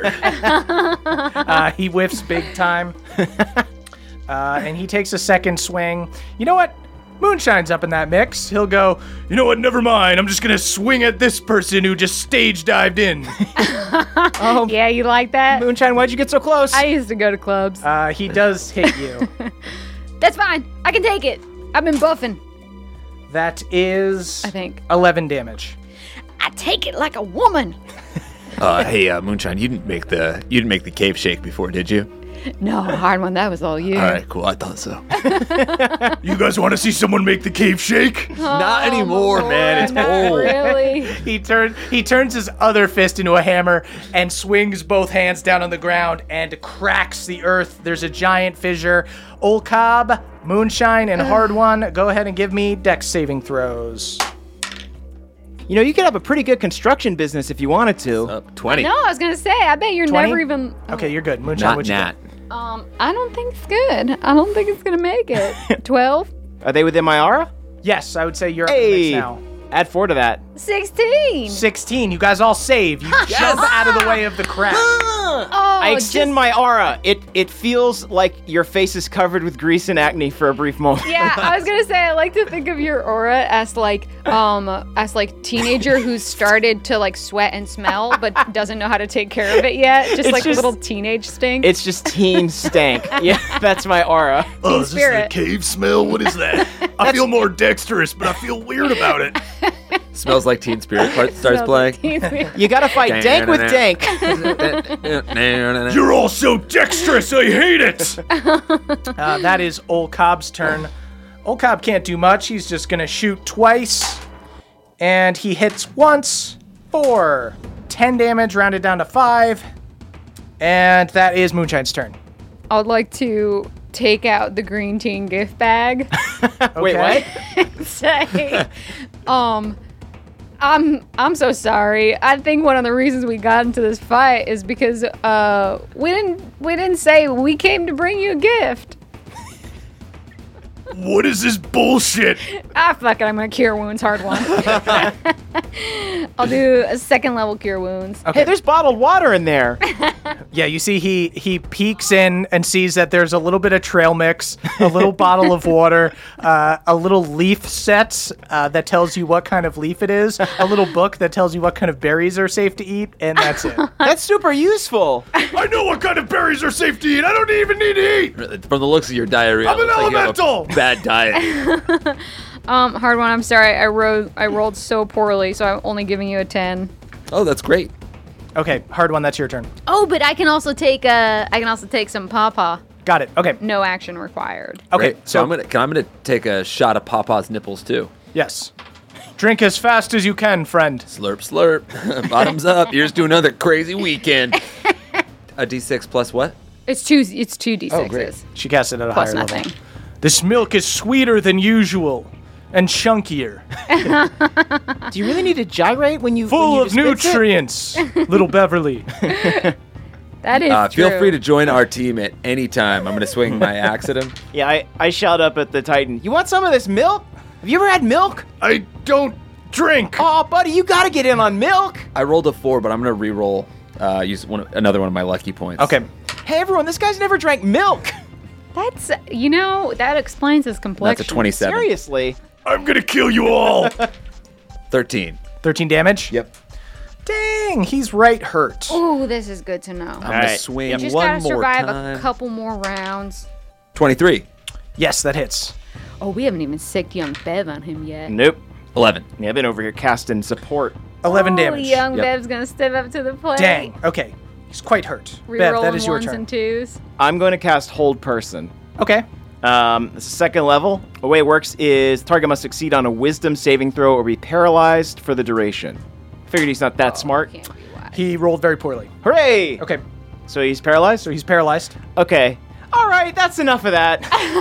Uh, he whiffs big time, uh, and he takes a second swing. You know what? Moonshine's up in that mix. He'll go, You know what? Never mind. I'm just gonna swing at this person who just stage dived in. Yeah, you like that? Moonshine, why'd you get so close? I used to go to clubs. uh, he does hit you. That's fine. I can take it. I've been buffing. That is, I think. eleven damage. I take it like a woman. uh, hey, uh, Moonshine, you didn't make the you didn't make the cave shake before, did you? No, hard one. That was all you. All right, cool. I thought so. You guys want to see someone make the cave shake? Not anymore, man. It's Not old. really. He turns he turns his other fist into a hammer and swings both hands down on the ground and cracks the earth. There's a giant fissure. Olcob, Moonshine, and Hard One, go ahead and give me dex saving throws. You know, you could have a pretty good construction business if you wanted to. Up twenty. No, I was gonna say. I bet you're twenty? never even. Okay, you're good. Moonshine, Not what'd you Nat. get? Um, I don't think it's good. I don't think it's gonna make it. Twelve. Are they within my aura? Yes, I would say you're up in the Hey, mix now. add four to that. Sixteen. sixteen. You guys all save. You jump out of the way of the crack. Oh, I extend just- my aura. It it feels like your face is covered with grease and acne for a brief moment. Yeah, I was gonna say I like to think of your aura as like um as like teenager who's started to like sweat and smell but doesn't know how to take care of it yet. Just It's like just- little teenage stink. It's just teen stank. Yeah, that's my aura. Oh, is this the spirit. cave smell? What is that? I feel more dexterous, but I feel weird about it. Smells like Teen Spirit part starts Smells playing. like teen spirit. You gotta fight dank with dank. You're all so dexterous, I hate it. Uh, that is Olcob's turn. Olcob can't do much. He's just going to shoot twice. And he hits once for ten damage, rounded down to five. And that is Moonshine's turn. I would like to take out the green teen gift bag. Wait, Okay. what? Say, um, I'm I'm so sorry. I think one of the reasons we got into this fight is because uh we didn't we didn't say we came to bring you a gift. What is this bullshit? Ah, fuck it. I'm gonna cure wounds. Hard one. I'll do a second level cure wounds. Hey, there's bottled water in there. Yeah, you see he he peeks in and sees that there's a little bit of trail mix, a little bottle of water, uh, a little leaf set uh, that tells you what kind of leaf it is, a little book that tells you what kind of berries are safe to eat, and that's it. That's super useful. I know what kind of berries are safe to eat. I don't even need to eat. From the looks of your diarrhea, I'm it an looks like you have a elemental. bad diet. Um, hard one. I'm sorry. I rolled. I rolled so poorly, so I'm only giving you a ten. Oh, that's great. Okay, hard one. That's your turn. Oh, but I can also take uh I can also take some pawpaw. Got it. Okay. No action required. Okay. Great. So I'm gonna, I'm gonna take a shot of Papa's nipples too. Yes. Drink as fast as you can, friend. Slurp, slurp. Bottoms up. Here's to another crazy weekend. A D six plus what? It's two. It's two d sixes. Oh, great. She cast it at a Plus higher nothing. level. This milk is sweeter than usual and chunkier, Do you really need to gyrate when you full when you of dispense it? nutrients. Little Beverly. That is Uh, true. feel free to join our team at any time. I'm gonna swing my axe at him. Yeah, I, I shout up at the Titan. You want some of this milk? Have you ever had milk? I don't drink. Oh, buddy, you gotta get in on milk. I rolled a four, but I'm gonna re-roll. Uh, use one, another one of my lucky points. Okay. Hey, everyone, this guy's never drank milk. That's you know that explains his complexion. That's a twenty-seven. Seriously. I'm gonna kill you all. Thirteen. thirteen damage? Yep. Dang, he's right hurt. Ooh, this is good to know. I'm gonna right. swing You just one gotta more survive time. a couple more rounds. Twenty-three. Yes, that hits. Oh, we haven't even sicked young Bev on him yet. Nope. Eleven. Yeah, I've been over here casting support. eleven oh, damage. young Yep. Bev's gonna step up to the plate. Dang. Okay. He's quite hurt. Bev, Rerolling that is your ones turn. and twos. I'm going to cast Hold Person. Okay. Um, it's a second level. The way it works is target must succeed on a Wisdom saving throw or be paralyzed for the duration. Figured he's not that smart. Can't be wise. He rolled very poorly. Hooray! Okay. So he's paralyzed? So he's paralyzed. Okay. All right, that's enough of that.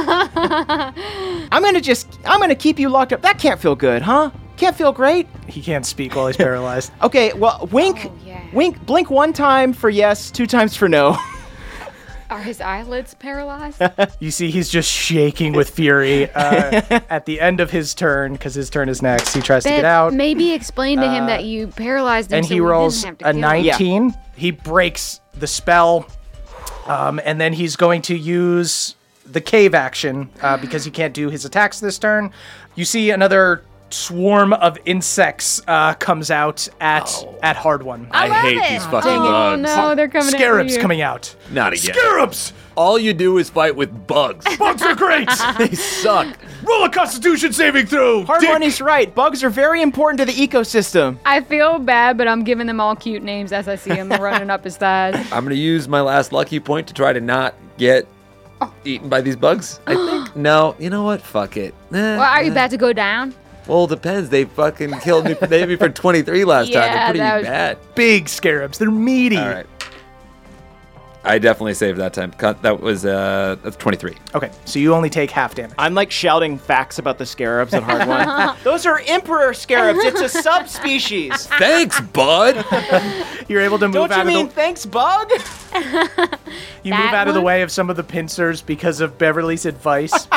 I'm gonna just, I'm gonna keep you locked up. That can't feel good, huh? Can't feel great. He can't speak while he's paralyzed. Okay, well, wink, Oh, yeah. wink, blink one time for yes, two times for no. Are his eyelids paralyzed? You see, he's just shaking with fury uh, at the end of his turn, because his turn is next. He tries to Bev, get out, maybe explain to him that you paralyzed him and so he we rolls didn't have a to kill him. nineteen. He breaks the spell, um, and then he's going to use the cave action uh, because he can't do his attacks this turn. You see another swarm of insects uh, comes out at at hard one. I, love hate it. these fucking Oh bugs. no, they're coming Scarabs at you. coming out. Not again. Scarabs. All you do is fight with bugs. Bugs are great. They suck. Roll a Constitution saving throw. Hard dick. one is right. Bugs are very important to the ecosystem. I feel bad, but I'm giving them all cute names as I see him running up his thighs. I'm gonna use my last lucky point to try to not get eaten by these bugs. I think. No, you know what? Fuck it. Eh, Well, are you eh. about to go down? Well, it depends. They fucking killed me. They hit me for twenty-three last time. Yeah, They're pretty that was- bad. Big scarabs. They're meaty. All right. I definitely saved that time. Cut. That was uh, that's twenty-three. Okay, so you only take half damage. I'm like shouting facts about the scarabs at Hard One. Those are emperor scarabs. It's a subspecies. Thanks, bud. You're able to move Don't you out mean of the thanks, bug? you move that out of the one? way of some of the pincers because of Beverly's advice.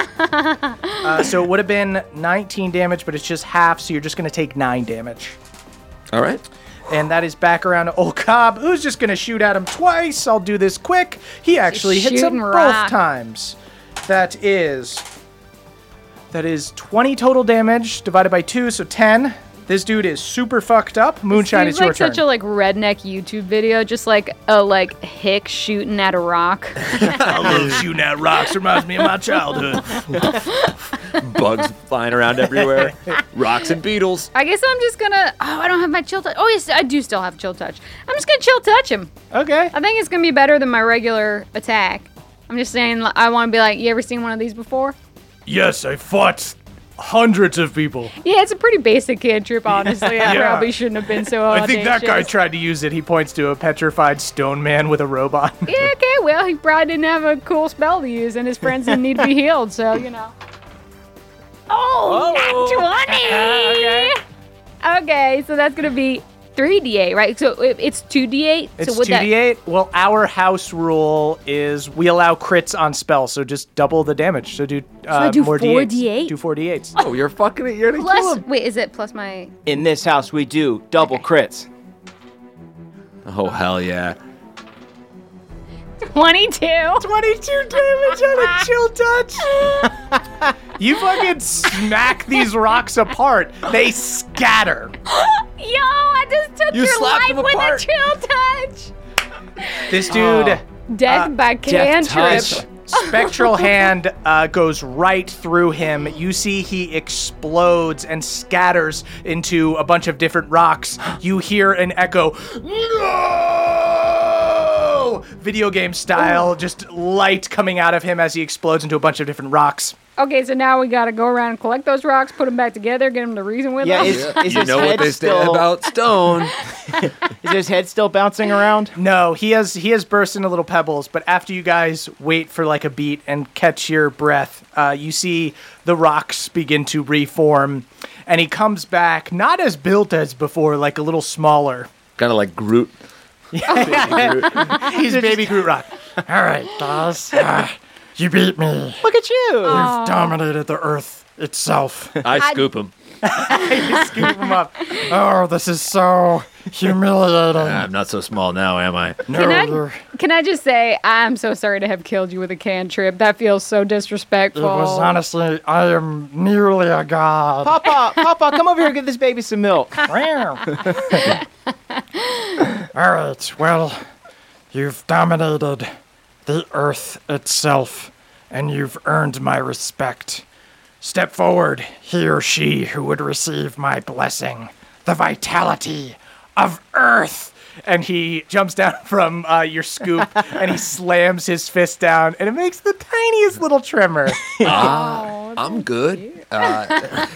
uh, so it would have been nineteen damage, but it's just half, so you're just going to take nine damage. All right. And that is back around to old Cobb, who's just going to shoot at him twice. I'll do this quick. He actually hits him shooting both rock. times. That is that is twenty total damage divided by two, so ten. This dude is super fucked up. Moonshine, Seems it's your like turn. such a like redneck YouTube video, just like a like hick shooting at a rock. I love shooting at rocks. Reminds me of my childhood. Bugs flying around everywhere. Rocks and beetles. I guess I'm just gonna. Oh, I don't have my chill touch. Oh yes, I do still have chill touch. I'm just gonna chill touch him. Okay. I think it's gonna be better than my regular attack. I'm just saying. li- I want to be like, you ever seen one of these before? Yes, I fought hundreds of people. Yeah, it's a pretty basic cantrip, honestly. I Yeah. probably shouldn't have been so I think that guy audacious. tried to use it. He points to a petrified stone man with a robot. Yeah, okay, well, he probably didn't have a cool spell to use, and his friends didn't need to be healed, so, you know. Oh, nat twenty! Okay. Okay, so that's going to be three d eight, right? So it, it's two d eight. It's so would two d eight. Well, our house rule is we allow crits on spells, so just double the damage. So do uh, I do more four d eights. d eight? Do four d eights. Oh, you're fucking it. You're That, gonna kill plus, him. wait, is it plus my In this house, we do double crits. Oh, hell yeah. twenty-two? twenty-two damage on a chill touch. You fucking smack these rocks apart. They scatter. Yo, I just took You your slapped life them with apart. a chill touch. This dude, Oh. Death Uh, by death cantrip. touch. spectral hand uh, goes right through him. You see he explodes and scatters into a bunch of different rocks. You hear an echo, no! Video game style, just light coming out of him as he explodes into a bunch of different rocks. Okay, so now we gotta go around and collect those rocks, put them back together, get them to reason with Yeah, us. is, is You his know what head they say still, about stone. Is his head still bouncing around? No, he has he has burst into little pebbles, but after you guys wait for like a beat and catch your breath, uh, you see the rocks begin to reform, and he comes back not as built as before, like a little smaller. Kind of like Groot. He's baby Groot Rock. All right, guys, uh, you beat me. Look at you. You've dominated the Earth itself. I scoop him. You scoop him up. Oh, this is so humiliating. I'm not so small now, am I? No, Can I, you're- can I just say, I'm so sorry to have killed you with a cantrip. That feels so disrespectful. it was honestly, I am nearly a god. Papa, Papa, come over here and give this baby some milk. All right, well, you've dominated the Earth itself, and you've earned my respect. Step forward, he or she who would receive my blessing, the vitality of Earth. And he jumps down from uh, your scoop, and he slams his fist down, and it makes the tiniest little tremor. I'm good. Uh,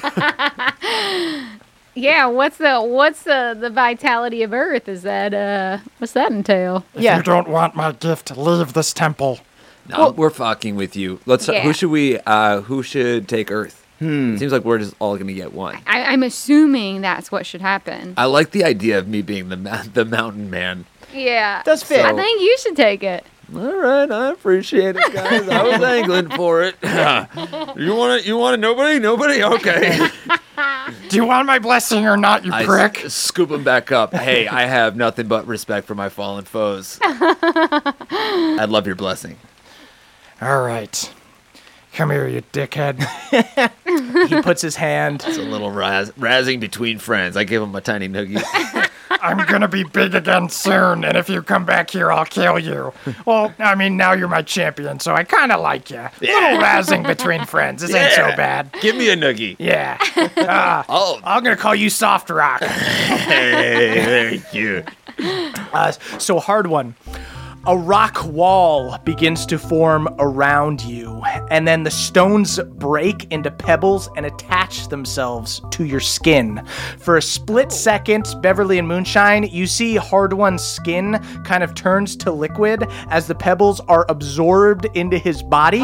Yeah, what's the what's the, the vitality of Earth? Is that uh what's that entail? If Yeah. you don't want my gift, leave this temple. no, we're fucking with you. Let's. Yeah. Who should we? Uh, who should take Earth? Hmm. It seems like we're just all gonna get one. I, I'm assuming that's what should happen. I like the idea of me being the ma- the mountain man. Yeah. Does fit. I think you should take it. All right, I appreciate it, guys. I was angling for it. you want to? You want to? Nobody? Nobody? Okay. Do you want my blessing or not, you I prick? s- scoop him back up. Hey, I have nothing but respect for my fallen foes. I'd love your blessing. All right. Come here, you dickhead. He puts his hand. It's a little raz- razzing between friends. I give him a tiny noogie. I'm gonna be big again soon, and if you come back here, I'll kill you. Well, I mean, now you're my champion, so I kind of like you. Little razzing between friends. This ain't so Yeah. bad. Give me a noogie. Yeah. Uh, Oh, I'm gonna call you Soft Rock. hey, very cute. Uh, so hard one. A rock wall begins to form around you, and then the stones break into pebbles and attach themselves to your skin. For a split second, Beverly and Moonshine, you see Hard One's skin kind of turns to liquid as the pebbles are absorbed into his body.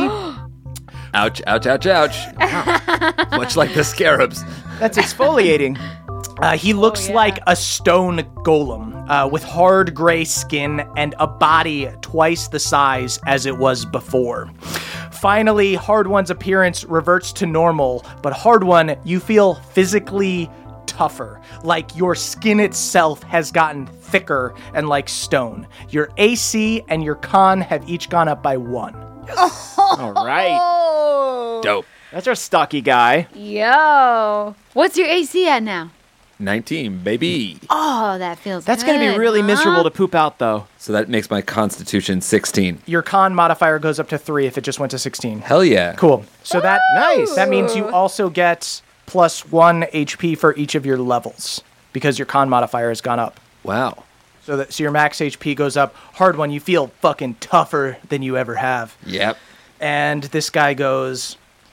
Ouch, ouch, ouch, ouch. Much like the scarabs. That's exfoliating. Uh, he looks yeah. like a stone golem uh, with hard gray skin and a body twice the size as it was before. Finally, Hard One's appearance reverts to normal, but Hard One, you feel physically tougher, like your skin itself has gotten thicker and like stone. Your A C and your con have each gone up by one. All right. Oh. Dope. That's our stocky guy. Yo. What's your A C at now? nineteen, baby. Oh, that feels That's good, going to be really huh? miserable to poop out, though. So that makes my constitution sixteen. Your con modifier goes up to three if it just went to sixteen. Hell yeah. Cool. So that Nice. That means you also get plus one H P for each of your levels because your con modifier has gone up. Wow. So that so your max H P goes up. Hard One, you feel fucking tougher than you ever have. Yep. And this guy goes,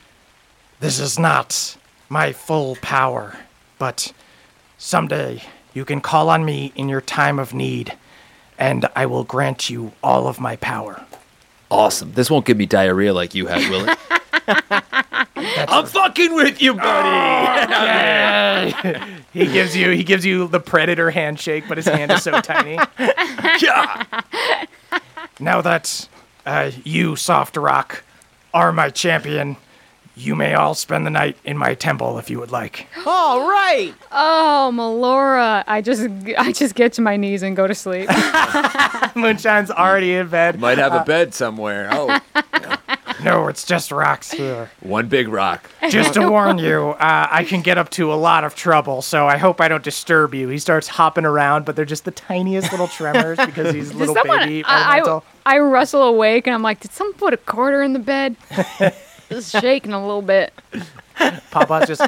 "This is not my full power, but someday you can call on me in your time of need, and I will grant you all of my power." Awesome. This won't give me diarrhea like you have, will it? I'm fucking with you, buddy. He gives you he gives you the predator handshake, but his hand is so tiny. Yeah. Now that uh, you, Soft Rock, are my champion, you may all spend the night in my temple if you would like. All right. Oh, Melora. I just I just get to my knees and go to sleep. Moonshine's already in bed. Might have a bed somewhere. Oh, No, it's just rocks here. one big rock. Just to warn you, uh, I can get up to a lot of trouble, so I hope I don't disturb you. He starts hopping around, but they're just the tiniest little tremors because he's a little Someone- baby I, elemental. I, I rustle awake and I'm like, did someone put a quarter in the bed? Just shaking a little bit. Papa's just...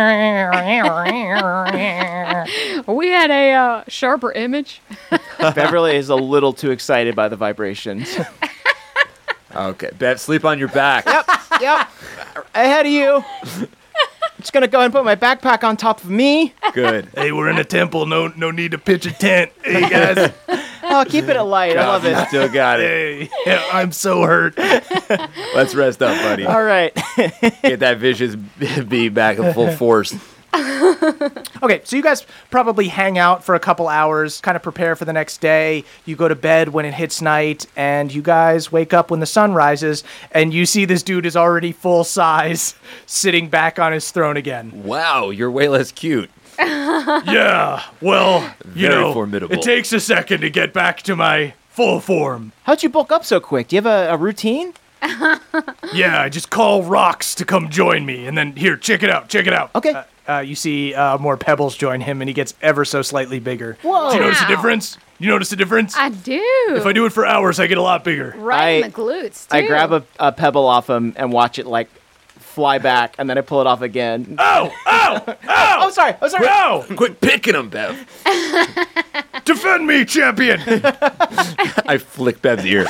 We had a uh, sharper image. Beverly is a little too excited by the vibrations. Okay, Bev, sleep on your back. Yep, yep. Ahead of you. Just gonna go ahead and put my backpack on top of me. Good. Hey, we're in a temple. No, no need to pitch a tent. Hey guys. Oh, keep it light. I love You it. still got it. Hey, yeah, I'm so hurt. Let's rest up, buddy. All right. Get that vicious bee back in full force. Okay, so you guys probably hang out for a couple hours, kind of prepare for the next day. You go to bed when it hits night, and you guys wake up when the sun rises, and you see this dude is already full size, sitting back on his throne again. Wow, you're way less cute. Yeah. Well, you Very know, formidable. it takes a second to get back to my full form. How'd you bulk up so quick? Do you have a, a routine? Yeah, I just call rocks to come join me, and then here, check it out. Check it out. Okay. Uh, uh, you see uh, more pebbles join him, and he gets ever so slightly bigger. Whoa. Do you notice the Wow. difference? You notice the difference? I do. If I do it for hours, I get a lot bigger. right in I- the glutes, too. I grab a, a pebble off him and watch it like fly back, and then I pull it off again. Oh, oh, Oh, sorry. Oh, sorry. no! Quit picking him, Bev. Defend me, champion! I flick Bev's ear.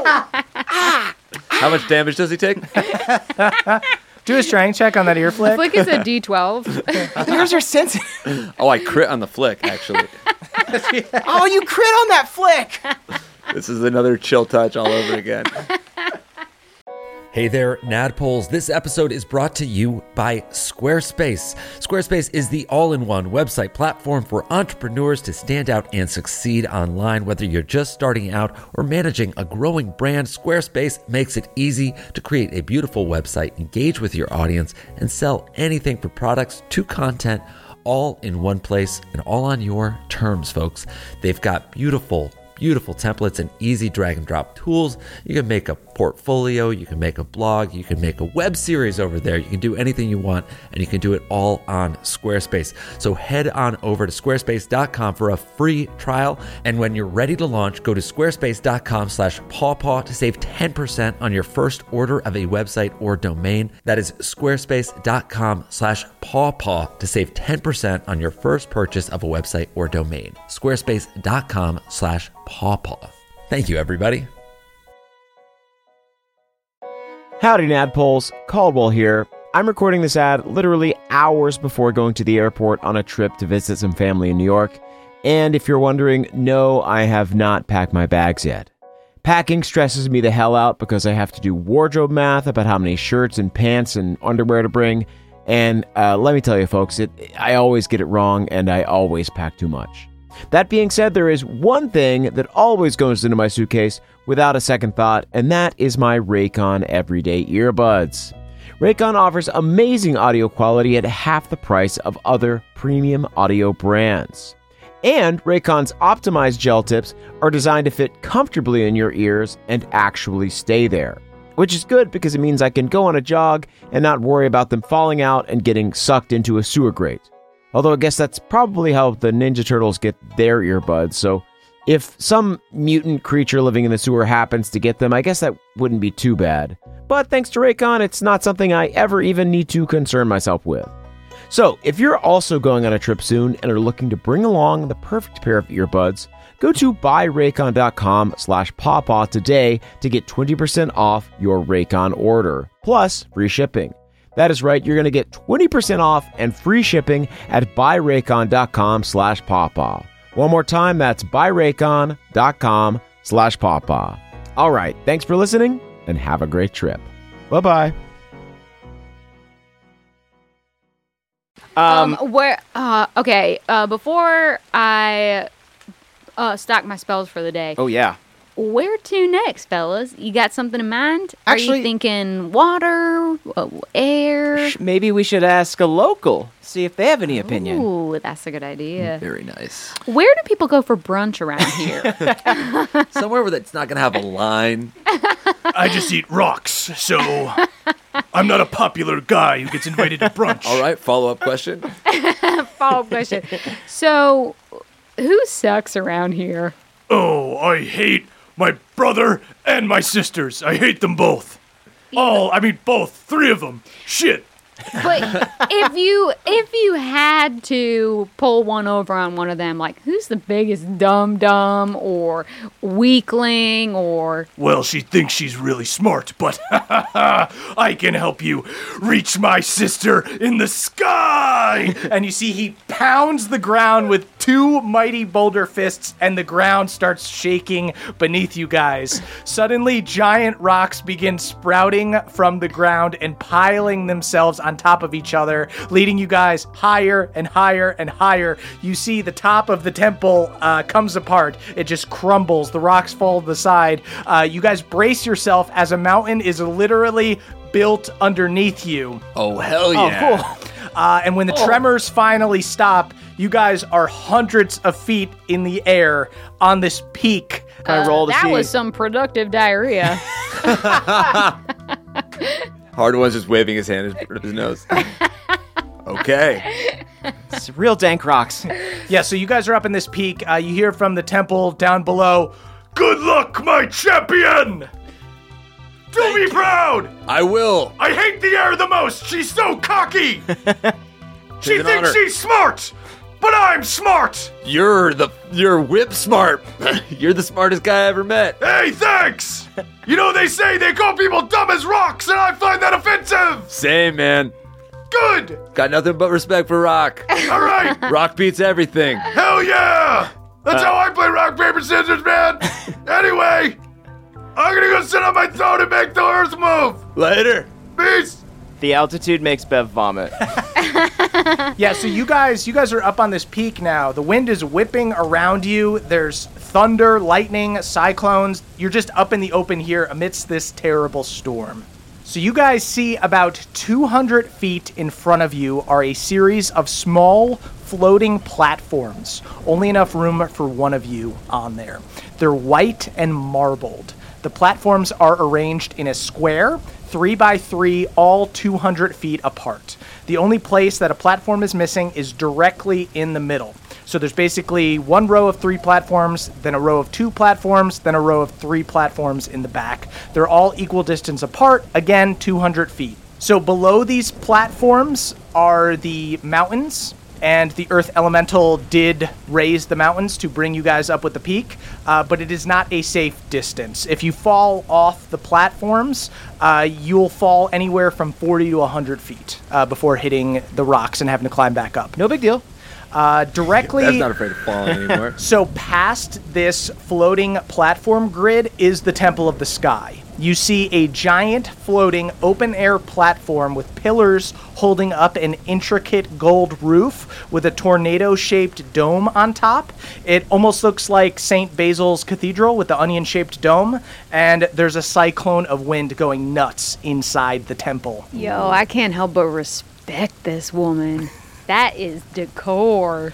How much damage does he take? Do a strength check on that ear flick. Flick is a D twelve. Yours are sensitive. Oh, I crit on the flick, actually. Oh, you crit on that flick. This is another chill touch all over again. Hey there, Nadpoles. This episode is brought to you by Squarespace. Squarespace is the all-in-one website platform for entrepreneurs to stand out and succeed online. Whether you're just starting out or managing a growing brand, Squarespace makes it easy to create a beautiful website, engage with your audience, and sell anything from products to content all in one place and all on your terms, folks. They've got beautiful Beautiful templates and easy drag and drop tools. You can make a portfolio, you can make a blog, you can make a web series over there. You can do anything you want, and you can do it all on Squarespace. So head on over to squarespace dot com for a free trial. And when you're ready to launch, go to squarespace dot com slash pawpaw to save ten percent on your first order of a website or domain. That is squarespace dot com slash pawpaw to save ten percent on your first purchase of a website or domain. squarespace dot com slash pawpaw. Thank you, everybody. Howdy, Nadpoles. Caldwell here. I'm recording this ad literally hours before going to the airport on a trip to visit some family in New York. And if you're wondering, no, I have not packed my bags yet. Packing stresses me the hell out because I have to do wardrobe math about how many shirts and pants and underwear to bring. And uh, let me tell you, folks, it, I always get it wrong and I always pack too much. That being said, there is one thing that always goes into my suitcase without a second thought, and that is my Raycon Everyday Earbuds. Raycon offers amazing audio quality at half the price of other premium audio brands. And Raycon's optimized gel tips are designed to fit comfortably in your ears and actually stay there, which is good because it means I can go on a jog and not worry about them falling out and getting sucked into a sewer grate. Although I guess that's probably how the Ninja Turtles get their earbuds, so if some mutant creature living in the sewer happens to get them, I guess that wouldn't be too bad. But thanks to Raycon, it's not something I ever even need to concern myself with. So, if you're also going on a trip soon and are looking to bring along the perfect pair of earbuds, go to buy raycon dot com slash pawpaw today to get twenty percent off your Raycon order, plus free shipping. That is right, you're going to get twenty percent off and free shipping at buy raycon dot com slash pawpaw. One more time, that's buy raycon dot com slash pawpaw. All right, thanks for listening and have a great trip. Bye-bye. Um, where? Uh, okay. Uh, before I uh stock my spells for the day, Oh, yeah. where to next, fellas? You got something in mind? Are Actually- you thinking water, uh, air? Maybe we should ask a local, see if they have any opinion. Ooh, that's a good idea. Very nice. Where do people go for brunch around here? Somewhere where it's not gonna have a line. I just eat rocks, so I'm not a popular guy who gets invited to brunch. All right. Follow up question. Follow-up question. So, who sucks around here? Oh, I hate my brother and my sisters. I hate them both. All, I mean both, three of them. Shit. But if you if you had to pull one over on one of them, like who's the biggest dum dum or weakling or Well, she thinks she's really smart, but I can help you reach my sister in the sky. And you see he pounds the ground with two mighty boulder fists, and the ground starts shaking beneath you guys. Suddenly, giant rocks begin sprouting from the ground and piling themselves on top of each other, leading you guys higher and higher and higher. You see the top of the temple uh, comes apart. It just crumbles. The rocks fall to the side. Uh, you guys brace yourself as a mountain is literally built underneath you. Oh hell yeah! Uh, and when the tremors finally stop, you guys are hundreds of feet in the air on this peak. Can I roll to that see? was some productive diarrhea. Hard One's just waving his hand in front of his nose. Okay. It's real dank rocks. Yeah, so you guys are up in this peak. Uh, you hear from the temple down below. Good luck, my champion. Do me proud. I will. I hate the air the most. She's so cocky. She an thinks honor. she's smart, but I'm smart. You're the you're whip smart. You're the smartest guy I ever met. Hey, thanks. You know, they say they call people dumb as rocks, and I find that offensive. Same, man. Good. Got nothing but respect for Rock. All right. Rock beats everything. Hell yeah. That's how I play rock, paper, scissors, man. Anyway, I'm gonna go sit on my throne and make the earth move. Later. Peace. The altitude makes Bev vomit. Yeah, so you guys, you guys are up on this peak now. The wind is whipping around you. There's thunder, lightning, cyclones. You're just up in the open here amidst this terrible storm. So you guys see about two hundred feet in front of you are a series of small floating platforms. Only enough room for one of you on there. They're white and marbled. The platforms are arranged in a square, three by three, all two hundred feet apart. The only place that a platform is missing is directly in the middle. So there's basically one row of three platforms, then a row of two platforms, then a row of three platforms in the back. They're all equal distance apart, again, two hundred feet. So below these platforms are the mountains, and the Earth Elemental did raise the mountains to bring you guys up with the peak, uh, but it is not a safe distance. If you fall off the platforms, uh, you'll fall anywhere from forty to one hundred feet uh, before hitting the rocks and having to climb back up. No big deal. Uh, directly... That's not afraid of falling anymore. So past this floating platform grid is the Temple of the Sky. You see a giant floating open-air platform with pillars holding up an intricate gold roof with a tornado-shaped dome on top. It almost looks like Saint Basil's Cathedral with the onion-shaped dome, and there's a cyclone of wind going nuts inside the temple. Yo, I can't help but respect this woman. That is decor.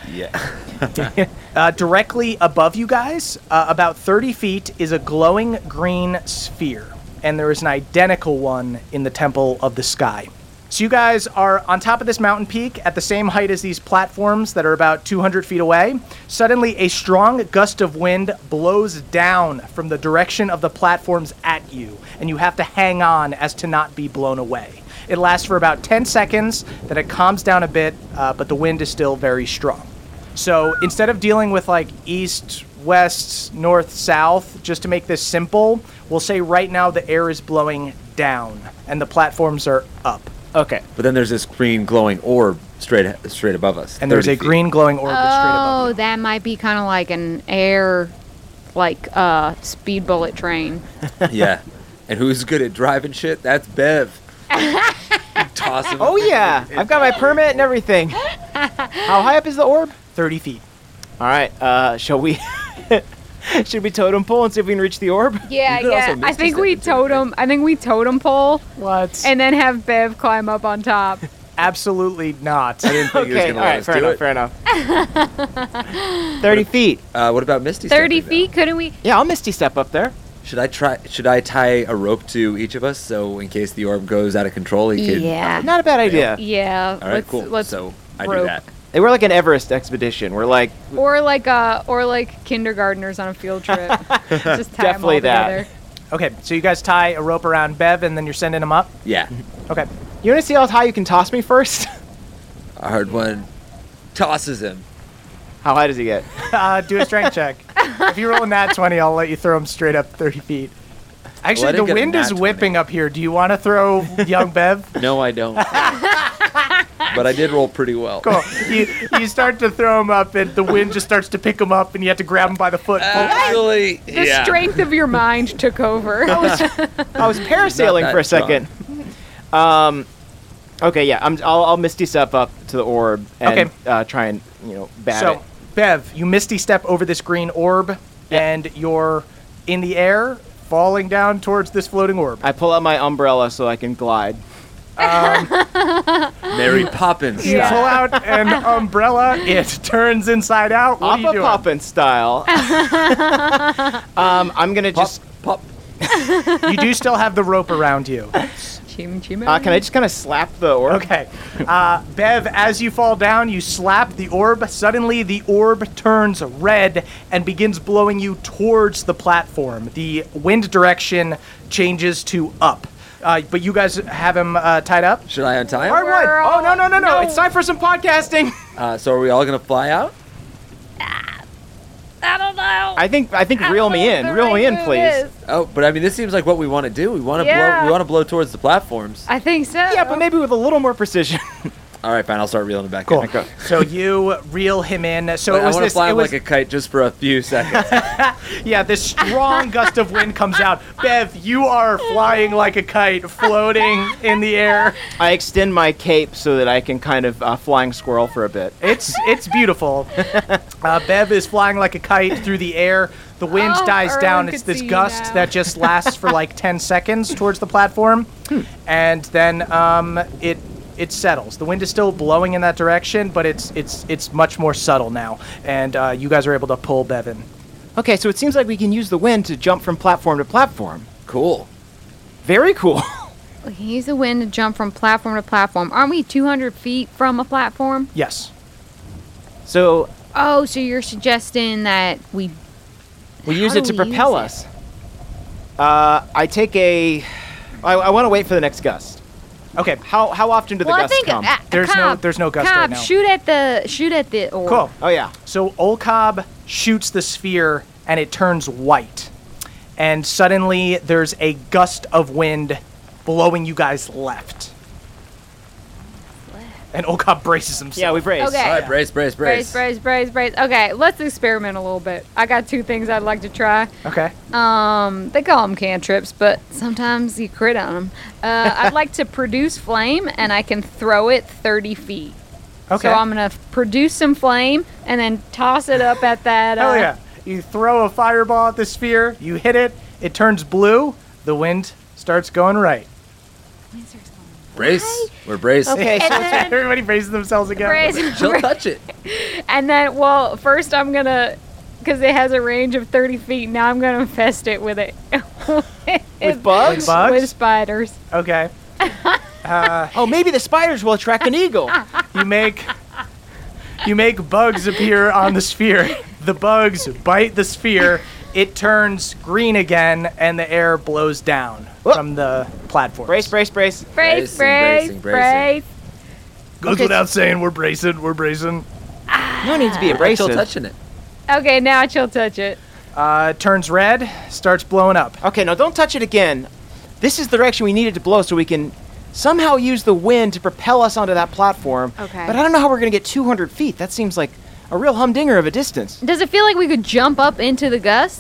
Yeah. Uh, directly above you guys, uh, about thirty feet, is a glowing green sphere, and there is an identical one in the Temple of the Sky. So you guys are on top of this mountain peak at the same height as these platforms that are about two hundred feet away. Suddenly, a strong gust of wind blows down from the direction of the platforms at you, and you have to hang on as to not be blown away. It lasts for about ten seconds, then it calms down a bit, uh, but the wind is still very strong. So instead of dealing with like east, west, north, south, just to make this simple, we'll say right now the air is blowing down and the platforms are up. Okay. But then there's this green glowing orb straight straight above us. And there's a thirty feet. green glowing orb that's straight above. Oh, that might be kind of like an air, like uh, speed bullet train. Yeah. And who's good at driving shit? That's Bev. Toss him. Oh yeah, I've got my permit and everything. How high up is the orb? thirty feet. All right. Uh, shall we? Should we totem pole and see if we can reach the orb? Yeah, You could also yeah. I misty think step we into it, totem. I think we totem pole What? and then have Bev climb up on top. Absolutely not. I didn't think he was Okay. going All to let right. us Fair do enough. it. Fair enough. Thirty feet. Uh, what about Misty Thirty stepping, feet? Couldn't we? Yeah, I'll misty step up there. though? Should I try? Should I tie a rope to each of us so in case the orb goes out of control, he could? Yeah. Not a bad idea. Yeah. All right, let's, cool. Let's so I do rope. that. Hey, we're like an Everest expedition. We're like Or like uh, or like kindergartners on a field trip. Just tie 'em Definitely all that. together. Okay, so you guys tie a rope around Bev, and then you're sending him up. Yeah. Okay. You want to see how high you can toss me first? A hard one tosses him. How high does he get? Uh, do a strength check. If you roll a nat twenty, I'll let you throw him straight up thirty feet. Actually, Well, I the didn't get a wind nat is twenty. whipping up here. Do you want to throw young Bev? No, I don't. But I did roll pretty well. Cool. You, you start to throw him up, and the wind just starts to pick him up, and you have to grab him by the foot. Actually, The yeah. strength of your mind took over. I was parasailing that for a strong. second. Um, okay, yeah, I'm, I'll, I'll misty step up to the orb and Okay. uh, try and you know bat So, it. Bev, you misty step over this green orb, and you're in the air, falling down towards this floating orb. I pull out my umbrella so I can glide. Mary Poppins. You Yeah. pull out an umbrella, it turns inside out. What are you Papa doing? Poppin style. um, I'm gonna Pop, just. pop. You do still have the rope around you. Chim, chim, Uh, can I just kind of slap the orb? Okay. Uh, Bev, as you fall down, you slap the orb. Suddenly, the orb turns red and begins blowing you towards the platform. The wind direction changes to up. Uh, but you guys have him uh, tied up? Should I untie him? Hardwood. We're Oh no no no no! all- It's time for some podcasting. Uh, so are we all gonna fly out? I don't know. I think I think I reel don't me know in. what the Reel me right in, move please. is. Oh, but I mean, this seems like what we want to do. We want to Yeah. blow. We want to blow towards the platforms. I think so. Yeah, but maybe with a little more precision. All right, fine. I'll start reeling it back Cool. in. Okay. So you reel him in. So But it I was want to this. fly It him was, like a kite just for a few seconds. yeah, this strong gust of wind comes out. Bev, you are flying like a kite, floating in the air. I extend my cape so that I can kind of uh, flying squirrel for a bit. It's it's beautiful. Uh, Bev is flying like a kite through the air. The wind Oh, dies Erwin down. could It's this see you gust now. that just lasts for like ten seconds towards the platform, and then um, it it settles. The wind is still blowing in that direction, but it's it's it's much more subtle now, and uh, you guys are able to pull Bev in. Okay, so it seems like we can use the wind to jump from platform to platform. Cool. Very cool. We can use the wind to jump from platform to platform. Aren't we two hundred feet from a platform? Yes. So Oh, so you're suggesting that we. we use How it do to we propel use it? us. Uh, I take a. I, I want to wait for the next gust. Okay. How how often do the Well, I gusts think come? uh, There's no- Cobb, there's no gust Cobb, right now. shoot at the shoot at the orb. Cool. Oh yeah. So Olcob shoots the sphere and it turns white. And suddenly there's a gust of wind blowing you guys left. And Olcob braces himself. Yeah, we brace. Okay. All right, brace, brace, Brace, brace. brace, brace, brace. Okay, let's experiment a little bit. I got two things I'd like to try. Okay. Um, they call them cantrips, but sometimes you crit on them. Uh, I'd like to produce flame, and I can throw it thirty feet. Okay. So I'm gonna produce some flame and then toss it up at that. Uh, Hell yeah. You throw a fireball at the sphere, you hit it, it turns blue, the wind starts going right. Brace. We're braced. Okay, so And then Everybody braces themselves again. brace, She'll touch it. and then well, first I'm gonna, because it has a range of thirty feet. Now I'm gonna infest it with it. with bugs. Bugs? With spiders. Okay. Oh, maybe the spiders will attract an eagle. You make you make bugs appear on the sphere. The bugs bite the sphere. It turns green again, and the air blows down Whoop. from the platform. Brace, brace, brace. Brace, Bracing, brace, bracing, brace. bracing. Goes Okay. without saying, we're bracing, we're bracing. No needs to be She'll abrasive. touching it. Okay, now she'll touch it. Uh, it turns red, starts blowing up. Okay, no, don't touch it again. This is the direction we needed to blow so we can somehow use the wind to propel us onto that platform. Okay. But I don't know how we're going to get two hundred feet. That seems like a real humdinger of a distance. Does it feel like we could jump up into the gust?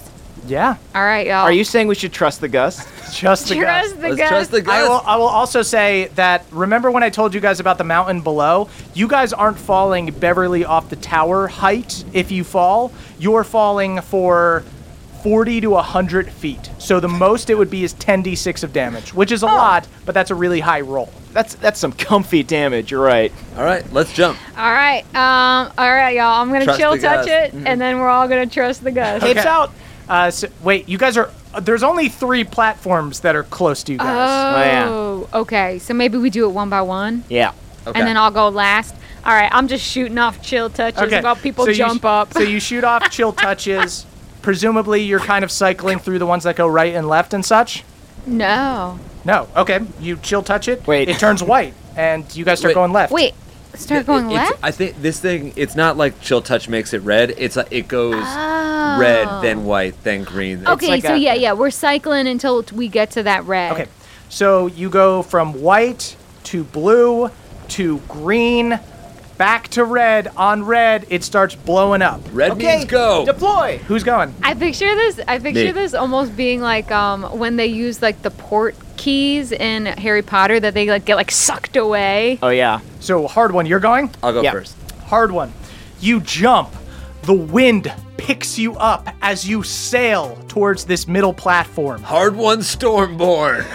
Yeah. All right, y'all. Are you saying we should trust the gust? Just the trust gust. the Let's gust? trust the I gust. will, I will also say that, remember when I told you guys about the mountain below? You guys aren't falling Beverly off the tower height if you fall. You're falling for forty to one hundred feet. So the most it would be is ten d six of damage, which is a lot, but that's a really high roll. That's that's some comfy damage. You're right. All right, let's jump. All right. Um. All right, y'all. I'm gonna Trust chill the touch gust. it, and then we're all gonna trust the gust. Capes out. Uh, so, wait, you guys are... uh, There's only three platforms that are close to you guys. Oh. Okay. So maybe we do it one by one, Yeah. Okay. and then I'll go last. All right. I'm just shooting off chill touches while people so you jump sh- up. So you shoot off chill touches. Presumably, you're kind of cycling through the ones that go right and left and such. No. No. Okay. You chill touch it. Wait. It turns white, and you guys start Wait. going left. Wait. Start going It's- left. I think this thing, it's not like chill touch makes it red. It's like it goes Oh. red, then white, then green. Okay. like so a- yeah, yeah, we're cycling until t- we get to that red. Okay. So you go from white to blue to green, back to red. On red, it starts blowing up. Red Okay. means go. Deploy. Who's going? I picture this. I picture Me. this almost being like um when they use like the port keys in Harry Potter that they like get like sucked away. Oh yeah. So hard one, you're going? I'll go Yeah. first. Hard one. You jump. The wind picks you up as you sail towards this middle platform. Hard one, Stormborn.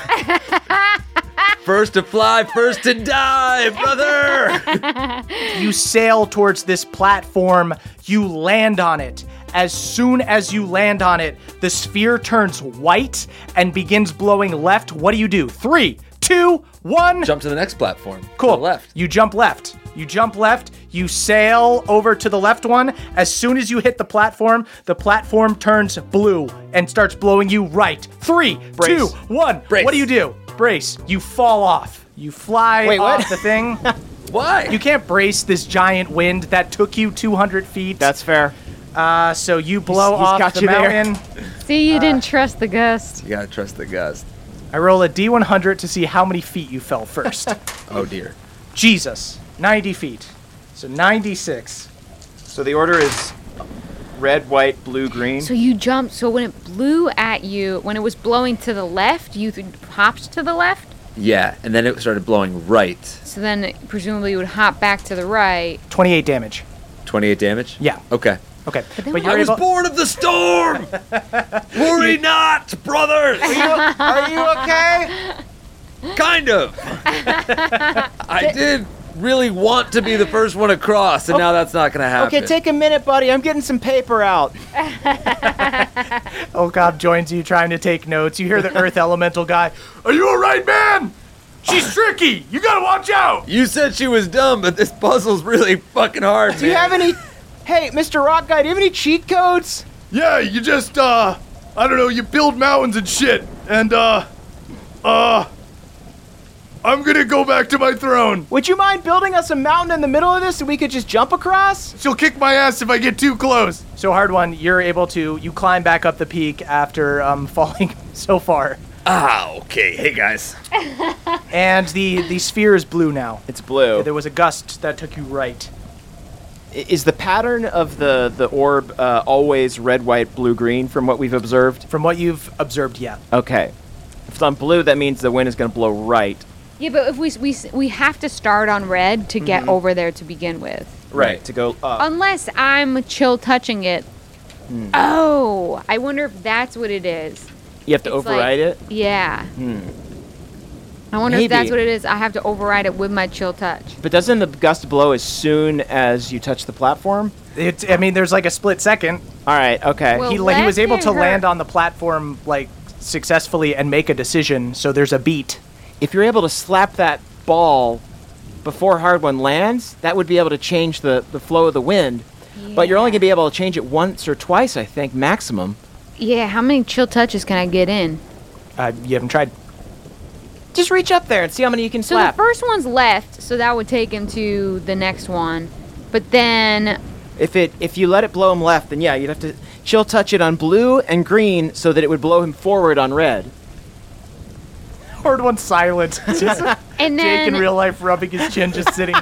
First to fly, first to die, brother. You sail towards this platform. You land on it. As soon as you land on it, the sphere turns white and begins blowing left. What do you do? Three, two, one. Jump to the next platform. Cool. To the left. You jump left. You jump left. You sail over to the left one. As soon as you hit the platform, the platform turns blue and starts blowing you right. Three, Brace. two, one. Brace. What do you do? Brace. You fall off. You fly Wait, off what? the thing. Why? You can't brace this giant wind that took you two hundred feet. That's fair. uh, so you blow He's- he's off got the you there. mountain. See, you didn't trust the gust. You gotta trust the gust. I roll a d one hundred to see how many feet you fell first. Oh dear. Jesus, ninety feet. So ninety-six. So the order is red, white, blue, green. So you jumped. So when it blew at you, when it was blowing to the left, you th- hopped to the left. Yeah, and then it started blowing right. So then presumably you would hop back to the right. twenty-eight damage. twenty-eight damage? Yeah. Okay. Okay. then But what- I you're was able. born of the storm! Worry not, brothers! Are you okay? Kind of. I did really want to be the first one across, and now that's not going to happen. Okay, take a minute, buddy. I'm getting some paper out. Olcop joins you trying to take notes. You hear the Earth Elemental guy. Are you alright, man? She's tricky. You gotta watch out. You said she was dumb, but this puzzle's really fucking hard, Do you man. have any? Hey, Mister Rock Guy, do you have any cheat codes? Yeah, you just, uh, I don't know, you build mountains and shit. And, uh, uh, I'm gonna go back to my throne. Would you mind building us a mountain in the middle of this so we could just jump across? She'll kick my ass if I get too close. So hard one. You're able to. You climb back up the peak after um, falling so far, Ah, okay. Hey, guys. and the the sphere is blue now. It's blue. There was a gust that took you right. I- Is the pattern of the the orb uh, always red, white, blue, green from what we've observed? From what you've observed, yeah. Okay. If it's on blue, that means the wind is going to blow right. Yeah, but if we we we have to start on red to get Mm-hmm. over there to begin with. Right. To go up. Unless I'm chill touching it. Hmm. Oh, I wonder if that's what it is. You have to It's like- override it? Yeah. Hmm. I wonder if that's Maybe. what it is. I have to override it with my chill touch. But doesn't the gust blow as soon as you touch the platform? It's. I mean, there's like a split second. All right, okay. Well- He he was that able can't to hurt. land on the platform like successfully and make a decision. So there's a beat. If you're able to slap that ball before hard one lands, that would be able to change the, the flow of the wind. But you're only Yeah. going to be able to change it once or twice, I think, maximum. Yeah, how many chill touches can I get in? Uh, you haven't tried. Just reach up there and see how many you can So slap. the first one's left, so that would take him to the next one. But then, If it if you let it blow him left, then yeah, you'd have to chill touch it on blue and green so that it would blow him forward on red. Hard one silent. Just and Jake in then, real life rubbing his chin, just sitting here.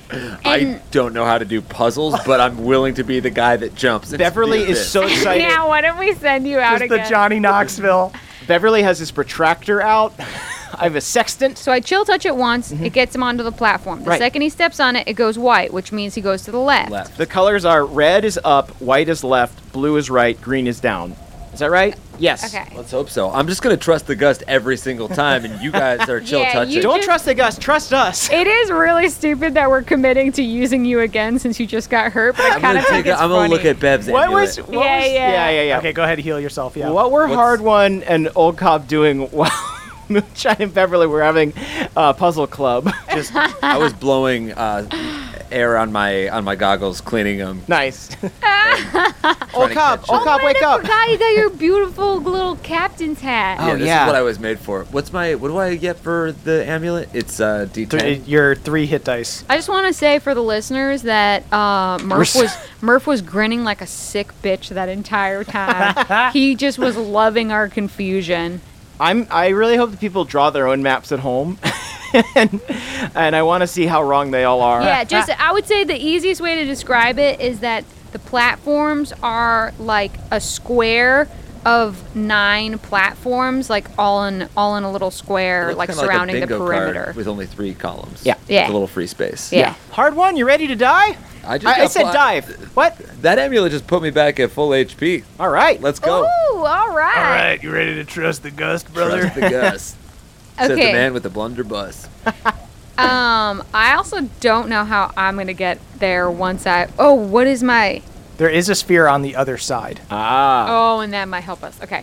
I don't know how to do puzzles, but I'm willing to be the guy that jumps. and Beverly spears is it. so excited. Now, why don't we send you out Just the again? Johnny Knoxville. Beverly has his protractor out. I have a sextant. So I chill touch it once, it gets him onto the platform. The Right. second he steps on it, it goes white, which means he goes to the left. left. The colors are red is up, white is left, blue is right, green is down. Is that right? Yes. Okay. Let's hope so. I'm just gonna trust the gust every single time, and you guys are chill Yeah, touching. you Don't just- trust the Gus, trust us. It is really stupid that we're committing to using you again since you just got hurt, but I I'm kind gonna of think take. A, it's I'm gonna funny. look at Bev's What amulet. was, what Yeah, was- yeah. yeah, yeah, yeah. Okay, go ahead and heal yourself. Yeah. What were What's- Hard One and Old Cobb doing while Moonshine and Beverly were having a puzzle club? Just, I was blowing uh, air on my on my goggles, cleaning them. Nice. Trying Old to Cobb, catch Old up. Cobb, wake I up. forgot you got your beautiful little captain's hat. Yeah, Oh, this yeah. is what I was made for. What's my? What do I get for the amulet? It's uh, D ten. Th- your three hit dice. I just want to say for the listeners that uh, Murph We're was Murph was grinning like a sick bitch that entire time. He just was loving our confusion. I'm. I really hope that people draw their own maps at home, and, and I want to see how wrong they all are. Yeah, just I would say the easiest way to describe it is that the platforms are like a square of nine platforms, like all in all in a little It square, looks like kinda surrounding like a the bingo perimeter. card with only three columns. Yeah. Yeah. With a little free space. Yeah. Hard One, you ready to die? I just I, I got said fly- dive. What? That amulet just put me back at full H P. All right. Let's go. Ooh, all right. All right, you ready to trust the gust, brother? Trust the gust. Said the Okay. man with the blunderbuss. Um, I also don't know how I'm gonna get there once I. Oh, what is my? There is a sphere on the other side. Ah. Oh, and that might help us. Okay.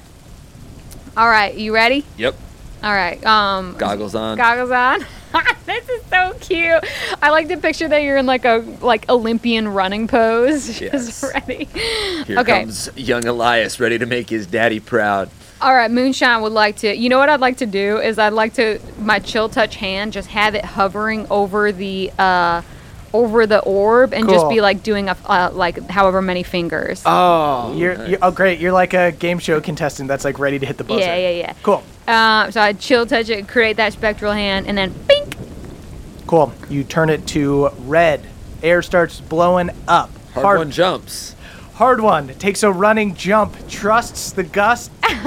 All right, you ready? Yep. All right. Um, Goggles on. goggles on. This is so cute. I like to picture that you're in like a like Olympian running pose, just Yes. ready. Here okay. comes young Elias, ready to make his daddy proud. All right, Moonshine would like to. You know what I'd like to do is I'd like to my chill touch hand just have it hovering over the uh over the orb and just Cool. be like doing a uh, like however many fingers. Oh. You're, you're oh great. You're like a game show contestant that's like ready to hit the buzzer. yeah, yeah, yeah. Cool. Uh, so I'd chill touch it, create that spectral hand, and then bink. Cool. You turn it to red. Air starts blowing up. Hard, one jumps. Hard one takes a running jump, trusts the gust,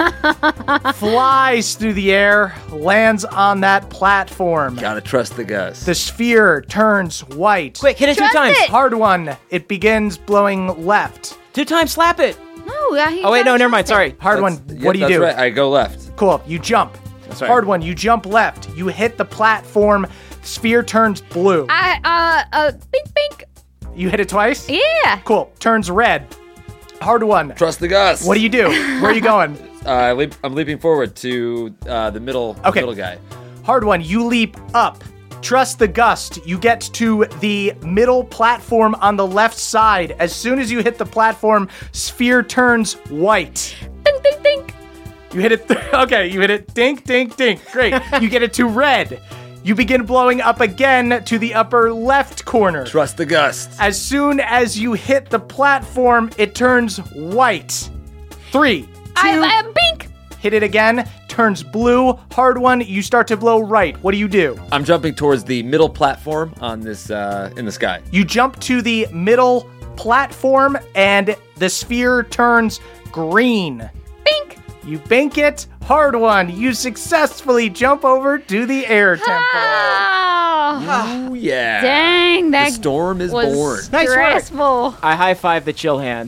flies through the air, lands on that platform. Gotta trust the gust. The sphere turns white. Quick, hit it two Trust times. it. Hard one. It begins blowing left. Two times, slap it. No, yeah, he Oh, wait, gotta no, never mind. trust it. Sorry. Hard That's- one. yep, What do you that's do? Right. I go left. Cool. You jump. That's right. Hard one. You jump left. You hit the platform. Sphere turns blue. I uh uh bink bink. You hit it twice. Yeah. Cool. Turns red. Hard one. Trust the gust. What do you do? Where are you going? Uh, I leap, I'm leaping forward to uh, the middle, Okay. middle guy. Hard one. You leap up. Trust the gust. You get to the middle platform on the left side. As soon as you hit the platform, sphere turns white. Dink dink dink. You hit it. Th- okay, you hit it. Dink, dink, dink. Great. You get it to red. You begin blowing up again to the upper left corner. Trust the gust. As soon as you hit the platform, it turns white. Three, two, I, I bink. hit it again, turns blue. Hard one, you start to blow right. What do you do? I'm jumping towards the middle platform on this uh, in the sky. You jump to the middle platform, and the sphere turns green. Bink. You bank it. Hard one, you successfully jump over to the air temple. Oh, Oh yeah. dang, that The storm is was born. Nice work. stressful. I high five the chill hand.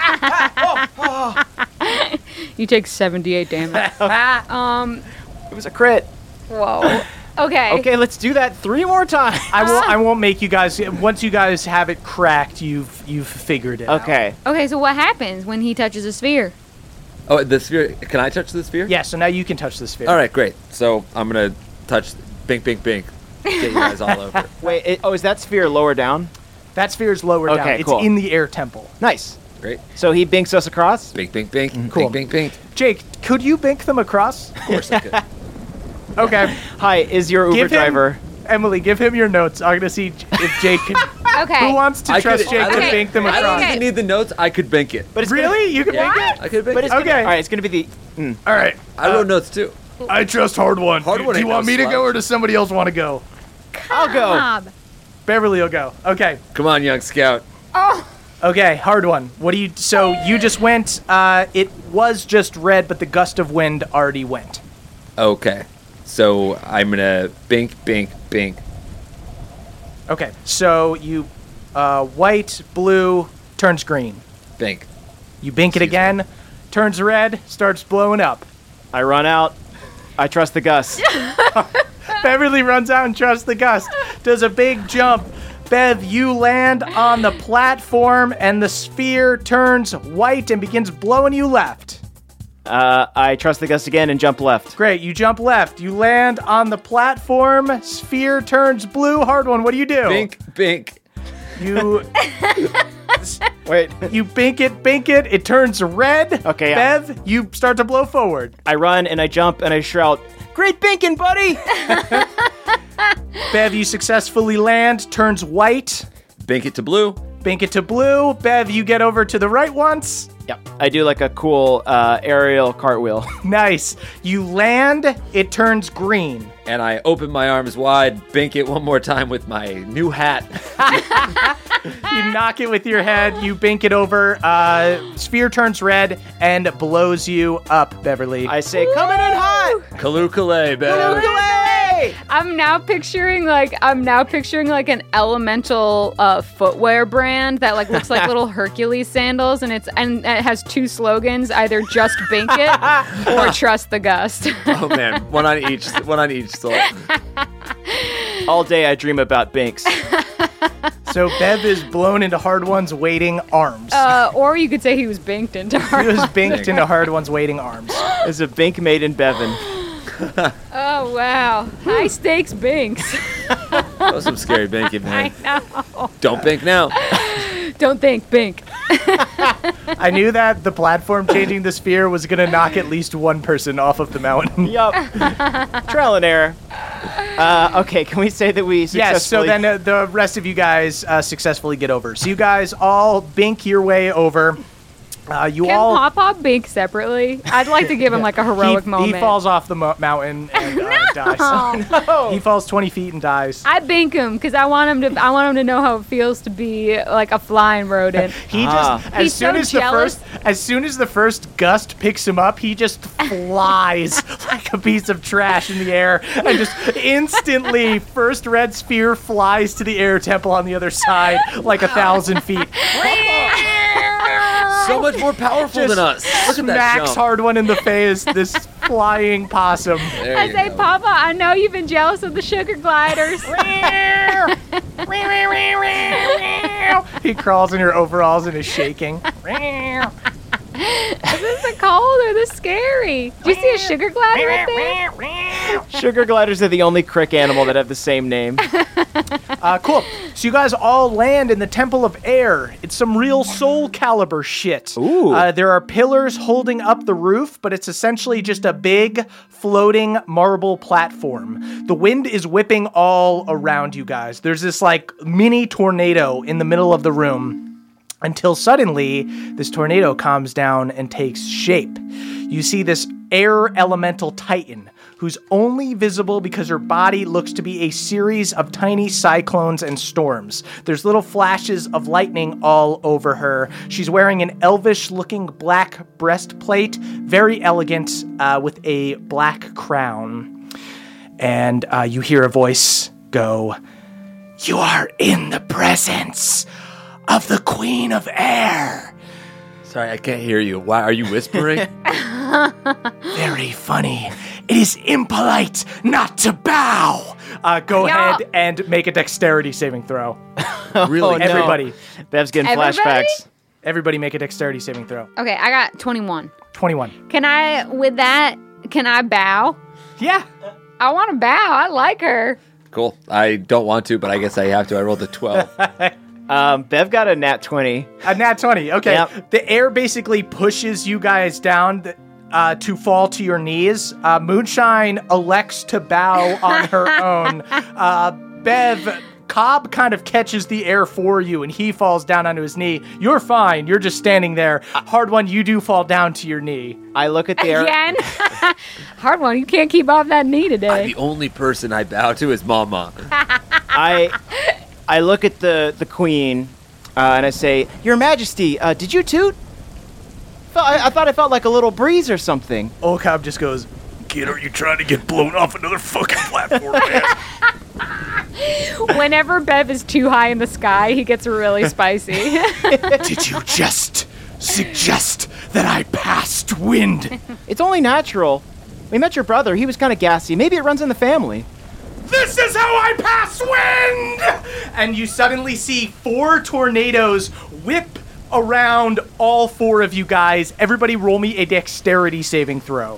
You take seventy-eight damage. um, It was a crit. whoa. Okay. Okay, let's do that three more times. I won't. I won't make you guys. Once you guys have it cracked, you've you've figured it out. Okay. Okay, so what happens when he touches a sphere? Oh, the sphere. Can I touch the sphere? Yeah. So now you can touch the sphere. All right, great. So I'm gonna touch, bink, bink, bink. Get you guys all over. Wait, it, oh, is that sphere lower down? That sphere is lower down. Okay, It's cool. in the air temple. Nice. Great. So he binks us across? Bink, bink, bink. Cool. Bink, bink, bink. Jake, could you bink them across? Of course I could. Okay. Hi, is your Uber Give him- driver? Emily, give him your notes. I'm gonna see j- if Jake can. Okay. Who wants to I trust could- Jake I to don't- bink them Okay, I don't across? even need the notes. I could bank it. But it's Really? You can bink it? I could bank But it. it's gonna, Okay. all right, it's gonna be the. Mm. All right. I wrote notes too. I trust hard one. Hard do, one do you ain't want no me to go slouch. or does somebody else want to go? I'll go. Bob. Beverly will go. Okay. Come on, young scout. Okay, hard one. What do you... So you just went... Uh, it was just red, but the gust of wind already went. Okay. So I'm going to bink, bink, bink. Okay, so you... Uh, white, blue, turns green. Bink. You bink it again, turns red, starts blowing up. I run out. I trust the gust. Beverly runs out and trusts the gust. Does a big jump. Bev, you land on the platform, and the sphere turns white and begins blowing you left. Uh, I trust the gust again and jump left. Great, you jump left. You land on the platform. Sphere turns blue. Hard one. What do you do? Bink, bink. You Wait. you bink it, bink it. It turns red. Okay, yeah. Bev, you start to blow forward. I run and I jump and I shout, "Great binking, buddy!" Bev, you successfully land. Turns white. Bink it to blue. Bink it to blue. Bev, you get over to the right once. Yep. I do like a cool uh, aerial cartwheel. Nice. You land. It turns green. And I open my arms wide, bink it one more time with my new hat. You knock it with your head. You bink it over. Uh, sphere turns red and blows you up, Beverly. I say, "Coming in hot!" Kalukale, Bev. I'm now picturing like I'm now picturing like an elemental uh, footwear brand that like looks like little Hercules sandals, and it's and it has two slogans: either just bink it or trust the gust. Oh man, one on each, one on each soul. All day I dream about binks. So Bev is blown into Hard One's waiting arms. Uh, or you could say he was binked into he our. was binked into Hard One's waiting arms. There's a bink made in Bevan. Oh wow, high stakes binks. That was some scary binking, I man. know. Don't bink now. Don't think bink. I knew that the platform changing the sphere was going to knock at least one person off of the mountain. Yup. Trial and error. Uh, okay, can we say that we successfully... Yes, so then uh, the rest of you guys uh, successfully get over. So you guys all bink your way over. Uh, you Can all... Pawpaw bink separately? I'd like to give him like a heroic he, moment. He falls off the mo- mountain and uh, dies. No. He falls twenty feet and dies. I bink him because I want him to. I want him to know how it feels to be like a flying rodent. He Ah. just as He's soon so as jealous. the first as soon as the first gust picks him up, he just flies like a piece of trash in the air and just instantly first red sphere flies to the air temple on the other side like a thousand feet. So much more powerful Just than us. Look at that Smacks jump. Hard One in the face, this flying possum. There I you say, go. Papa, I know you've been jealous of the sugar gliders. He crawls in your overalls and is shaking. Is this the cold or the scary? Do you see a sugar glider up there? Sugar gliders are the only crick animal that have the same name. Uh, cool. So you guys all land in the Temple of Air. It's some real Soul Calibur shit. Ooh. Uh, there are pillars holding up the roof, but it's essentially just a big floating marble platform. The wind is whipping all around you guys. There's this like mini tornado in the middle of the room. Until suddenly, this tornado calms down and takes shape. You see this air elemental titan, who's only visible because her body looks to be a series of tiny cyclones and storms. There's little flashes of lightning all over her. She's wearing an elvish-looking black breastplate, very elegant, uh, with a black crown. And uh, you hear a voice go, "You are in the presence of the Queen of Air." Sorry, I can't hear you. Why are you whispering? Very funny. It is impolite not to bow. Uh, go Yeah. ahead and make a dexterity saving throw. Really? Oh, no. Everybody. Bev's getting Everybody? flashbacks. Everybody make a dexterity saving throw. Okay, I got twenty-one. twenty-one. Can I, with that, can I bow? Yeah. I want to bow. I like her. Cool. I don't want to, but I guess I have to. I rolled a twelve. Um, Bev got a nat twenty. A nat twenty. Okay. Yep. The air basically pushes you guys down uh, to fall to your knees. Uh, Moonshine elects to bow on her own. Uh, Bev, Cobb kind of catches the air for you and he falls down onto his knee. You're fine. You're just standing there. Hard One, you do fall down to your knee. I look at the air. Again? Hard one. You can't keep off that knee today. The only person I bow to is Mama. I I look at the, the queen, uh, and I say, Your Majesty, uh, did you toot? Felt- I, I thought I felt like a little breeze or something. Old Cobb just goes, "Kid, are you trying to get blown off another fucking platform, man?" Whenever Bev is too high in the sky, he gets really spicy. Did you just suggest that I passed wind? It's only natural. We met your brother. He was kind of gassy. Maybe it runs in the family. This is how I pass wind! And you suddenly see four tornadoes whip around all four of you guys. Everybody roll me a dexterity saving throw.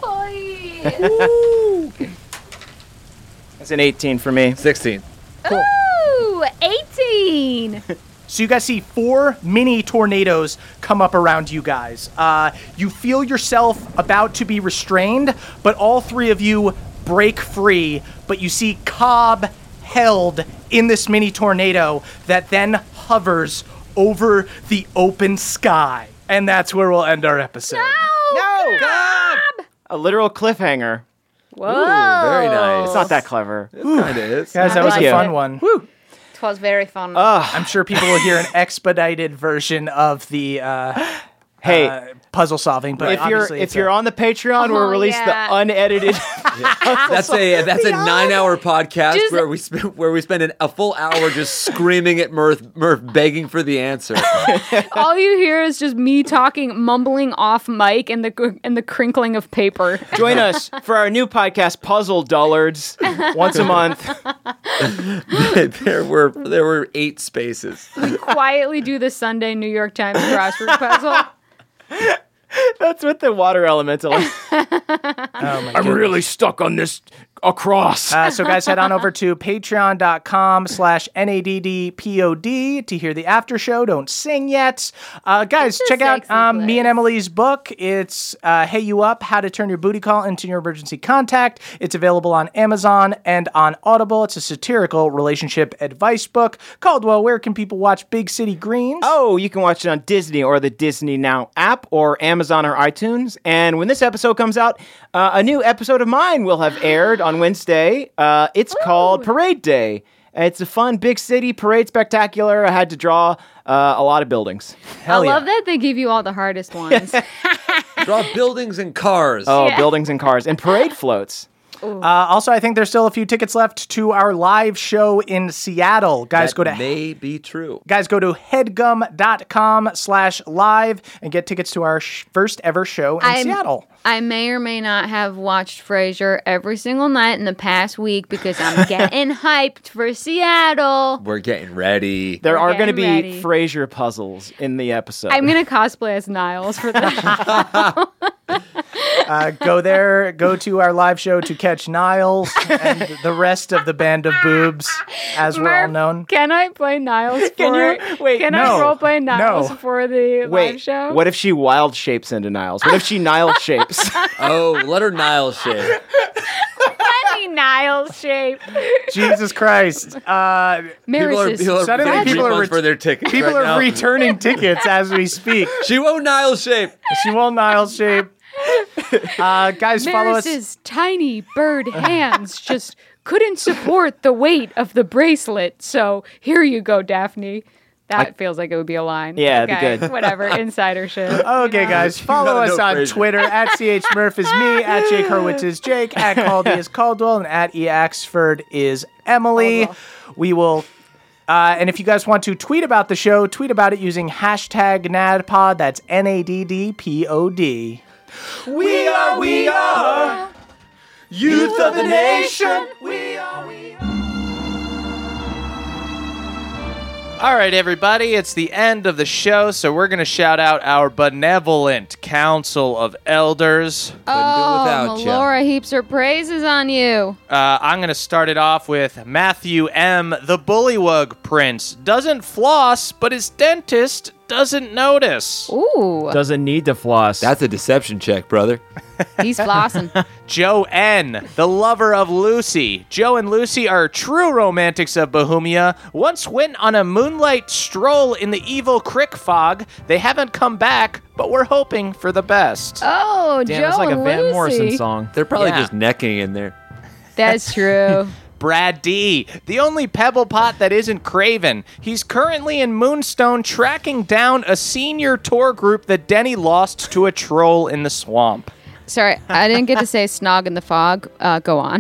That's an eighteen for me. sixteen. Ooh, eighteen. So you guys see four mini tornadoes come up around you guys. Uh, you feel yourself about to be restrained, but all three of you break free. But you see Cobb held in this mini tornado that then hovers over the open sky. And that's where we'll end our episode. No! A literal cliffhanger. Whoa. Ooh, very nice. It's not that clever. It kind of is. Guys, that was Thank a you. fun one. It was very fun. I'm sure people will hear an expedited version of the uh, Hey, uh, puzzle solving. But if you're obviously if it's you're a- on the Patreon, we'll Oh, release yeah. the unedited. That's a that's a nine-hour podcast Just- where we spend where we spend an, a full hour just screaming at Murph, Murph begging for the answer. All you hear is just me talking, mumbling off mic, and the gr- and the crinkling of paper. Join us for our new podcast, Puzzle Dullards, once a month. there were there were eight spaces. Quietly do the Sunday New York Times crossword puzzle. That's what the water elemental. is. I'm really stuck on this across. Uh, so guys, head on over to patreon.com slash NADDPOD to hear the after show. Don't sing yet. Uh, guys, It's a check out sexy um, me and place. Emily's book. It's uh, Hey You Up, How to Turn Your Booty Call into Your Emergency Contact. It's available on Amazon and on Audible. It's a satirical relationship advice book. Caldwell, where can people watch Big City Greens? Oh, you can watch it on Disney or the Disney Now app or Amazon or iTunes. And when this episode comes out, uh, a new episode of mine will have aired on Wednesday. Uh, it's called Parade Day. It's a fun big city parade spectacular. I had to draw uh, a lot of buildings. Hell I yeah. love that they give you all the hardest ones. Draw buildings and cars. Oh, Yeah. buildings and cars and parade floats. Uh, also, I think there's still a few tickets left to our live show in Seattle. Guys, that go to may be true. Guys, go to headgum.com slash live and get tickets to our sh- first ever show in I'm- Seattle. I may or may not have watched Frasier every single night in the past week because I'm getting hyped for Seattle. We're getting ready. There We're are going to be getting ready. Frasier puzzles in the episode. I'm gonna cosplay as Niles for that. Uh, go there, go to our live show to catch Niles and the rest of the band of boobs, as we're all Murph, known. Can I play Niles for Can you- wait, Can no, I role play Niles no. for the live Wait, show? what if she wild shapes into Niles? What if she Nile shapes? Oh, let her Nile shave. Funny Niles shape. Jesus Christ. Uh, People are, Maris people are Suddenly getting people are refunds ret- for their tickets. people right are now. returning tickets as we speak. She won't Nile shape. She won't Niles shape. Uh, guys, follow us. Maris's tiny bird hands just couldn't support the weight of the bracelet. So here you go, Daphne. That feels like it would be a line. Yeah, it'd be Okay, good. Whatever, insider shit. Okay, guys, follow gotta us know on Frasier. Twitter. At CHMurph is me, at Jake Hurwitz is Jake, at Caldy is Caldwell, and at EAxford is Emily. We will, uh, and if you guys want to tweet about the show, tweet about it using hashtag NADPOD. That's N A D D P O D. We are, we are, youth of the nation. We are, we are. All right, everybody, it's the end of the show, so we're going to shout out our benevolent council of elders. Oh, without ya. Melora heaps her praises on you. Uh, I'm going to start it off with Matthew M., the Bullywug Prince. Doesn't floss, but his dentist doesn't notice. Ooh, Doesn't need to floss. That's a deception check, brother. he's flossing. Joe N., the lover of Lucy. Joe and Lucy are true romantics of Bohemia. Once went on a moonlight stroll in the evil crick fog. They haven't come back, but we're hoping for the best. Oh, Damn, Joe it's like a and Van Lucy. Morrison song. They're probably Yeah. just necking in there. That's true. Brad D, the only pebble pot that isn't Craven. He's currently in Moonstone tracking down a senior tour group that Denny lost to a troll in the swamp. Sorry, I didn't get to say Snog in the Fog. Uh, go on.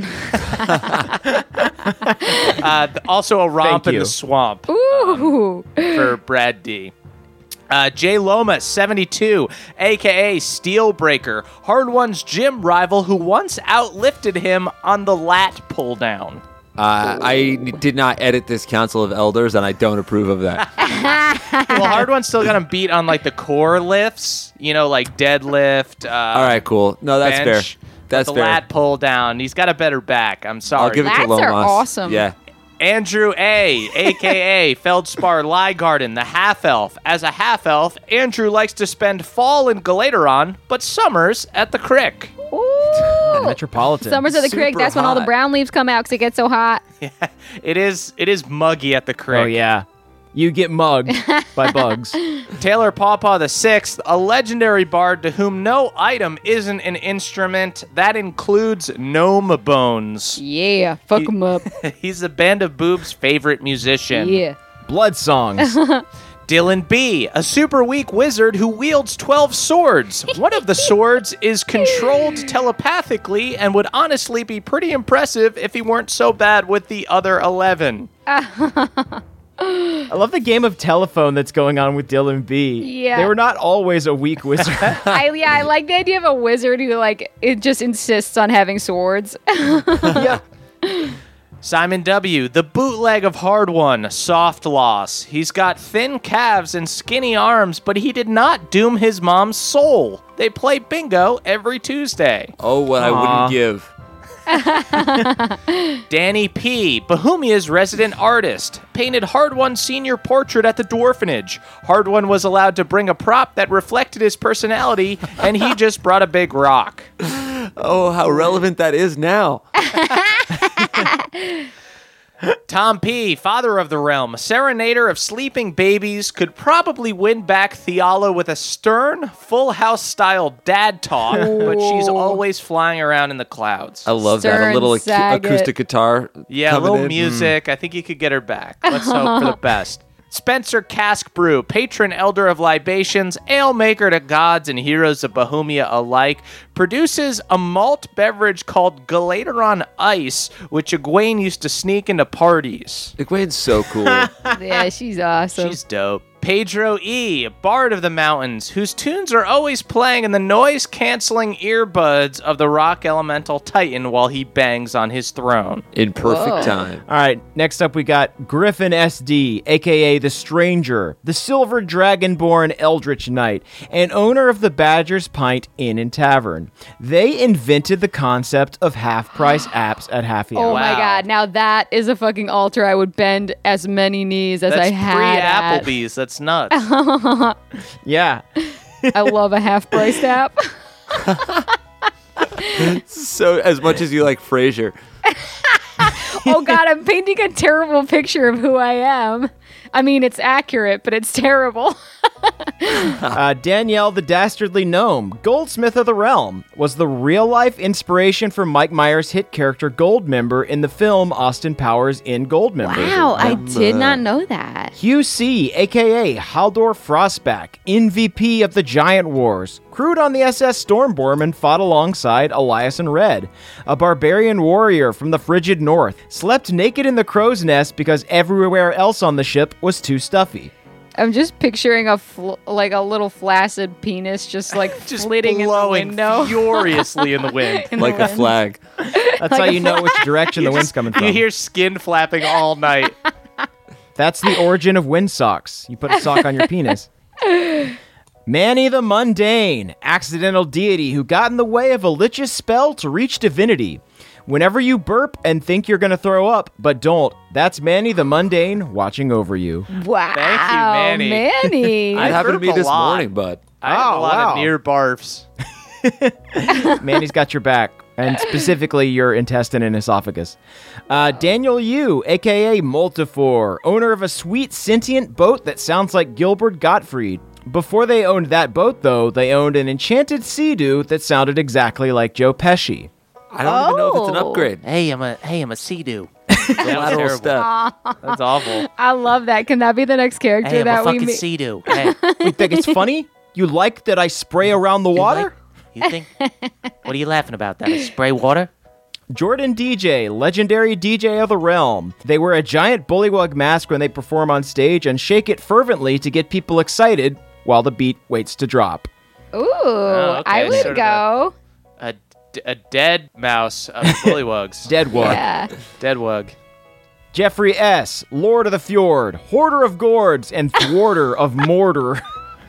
uh, also a romp Thank in you. the swamp Ooh. um, for Brad D. Uh, Jay Loma, seventy-two, a k a. Steelbreaker, Hard One's gym rival who once outlifted him on the lat pull-down. Uh, I did not edit this Council of Elders, and I don't approve of that. Well, Hard One's still got him beat on, like, the core lifts, you know, like deadlift. Uh, All right, cool. No, that's bench, fair. That's the fair. lat pull-down. He's got a better back. I'm sorry. I'll give it to Lats Lomas. are awesome. Yeah. Andrew A, a k a. Feldspar Liegarden, the half-elf. As a half-elf, Andrew likes to spend fall in Galateron, but summers at the crick. Ooh. Metropolitan. Summers at the creek. Super That's when all the hot. brown leaves come out because it gets so hot. It is it is muggy at the crick. Oh, yeah. You get mugged by bugs. Taylor Pawpaw the Sixth, a legendary bard to whom no item isn't an instrument. That includes gnome bones. Yeah, fuck You- them up. He's the Band of Boobs' favorite musician. Yeah. Blood songs. Dylan B, a super weak wizard who wields twelve swords. One of the swords is controlled telepathically and would honestly be pretty impressive if he weren't so bad with the other eleven. I love the game of telephone that's going on with Dylan B. Yeah. They were not always a weak wizard. I, yeah, I like the idea of a wizard who, like, it just insists on having swords. yeah. Simon W, the bootleg of Hard One, soft loss. He's got thin calves and skinny arms, but he did not doom his mom's soul. They play bingo every Tuesday. Oh, what I Aw. wouldn't give. Danny P, Bohemia's resident artist, painted Hard One's senior portrait at the Dwarfenage. Hard One was allowed to bring a prop that reflected his personality, and he just brought a big rock. Oh, how relevant that is now. Tom P, father of the realm, serenader of sleeping babies, could probably win back Theala with a stern, Full House-style dad talk, but she's always flying around in the clouds. I love that. A Stern little ac- Saget. acoustic guitar. Yeah, a coming little in. music. I think you could get her back. Let's hope for the best. Spencer Cask Brew, patron elder of libations, ale maker to gods and heroes of Bohemia alike, produces a malt beverage called Galateron Ice, which Egwene used to sneak into parties. Egwene's so cool. Yeah, she's awesome. She's dope. Pedro E, bard of the mountains, whose tunes are always playing in the noise-canceling earbuds of the rock elemental Titan while he bangs on his throne. In perfect Whoa. time. All right, next up we got Griffin S D, a k a. The Stranger, the Silver Dragonborn Eldritch Knight, and owner of the Badger's Pint Inn and Tavern. They invented the concept of half-price apps at happy Oh hour. my Wow. god, now that is a fucking altar I would bend as many knees as That's I had at. pre-Applebee's. That's nuts. Yeah. I love a half-priced app. So, as much as you like Frasier. Oh god, I'm painting a terrible picture of who I am. I mean, it's accurate, but it's terrible. Uh, Danielle the Dastardly Gnome, Goldsmith of the Realm, was the real-life inspiration for Mike Myers' hit character Goldmember in the film Austin Powers in Goldmember. Wow, I did not know that. Hugh C, a k a. Haldor Frostback, M V P of the Giant Wars, crewed on the S S Stormborn and fought alongside Elias and Red. A barbarian warrior from the frigid north, slept naked in the crow's nest because everywhere else on the ship was too stuffy. I'm just picturing a fl- like a little flaccid penis just like Just flitting in the blowing window. furiously in the wind. In the Like a wind. flag. That's how you know which direction the wind's coming from. You hear skin flapping all night. That's the origin of wind socks. You put a sock on your penis. Manny the Mundane, accidental deity who got in the way of a lich's spell to reach divinity. Whenever you burp and think you're going to throw up, but don't, that's Manny the Mundane watching over you. Wow, Thank you, Manny. Manny. That I happened to burp me a this lot. morning, bud. I have Oh, a lot wow. of near barfs. Manny's got your back, and specifically your intestine and esophagus. Uh, Daniel Yu, a k a. Multifor, owner of a sweet sentient boat that sounds like Gilbert Gottfried. Before they owned that boat, though, they owned an enchanted Sea-Doo that sounded exactly like Joe Pesci. I don't even know if it's an Oh. upgrade. Hey, I'm a hey, I'm a Sea-Doo. That was Lateral terrible. step. That's awful. I love that. Can that be the next character Hey, I'm that a we fucking meet? Sea-Doo. Hey, You think it's funny? You like that I spray around the water? you think? What are you laughing about? That I spray water? Jordan D J, legendary D J of the realm. They wear a giant bullywug mask when they perform on stage and shake it fervently to get people excited while the beat waits to drop. Ooh, okay, I would sort of go. A, d- a dead mouse of bullywugs. Dead wug. Yeah. Dead wug. Jeffrey S., Lord of the Fjord, Hoarder of Gourds, and Thwarter of Mordor.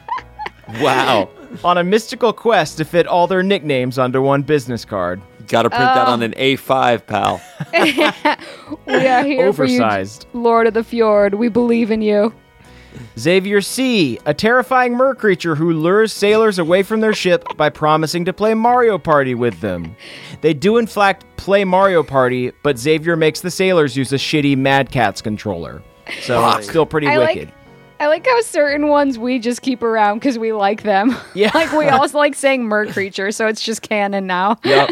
Wow. On a mystical quest to fit all their nicknames onto one business card. Got to print that on an A five, pal. We are here Oversized. for you, Lord of the Fjord. We believe in you. Xavier C., a terrifying mer creature who lures sailors away from their ship by promising to play Mario Party with them. They do in fact play Mario Party, but Xavier makes the sailors use a shitty Mad Catz controller. So it's still pretty I wicked. like I like how certain ones we just keep around because we like them. Yeah. Like we also like saying mer creature, so it's just canon now. Yep.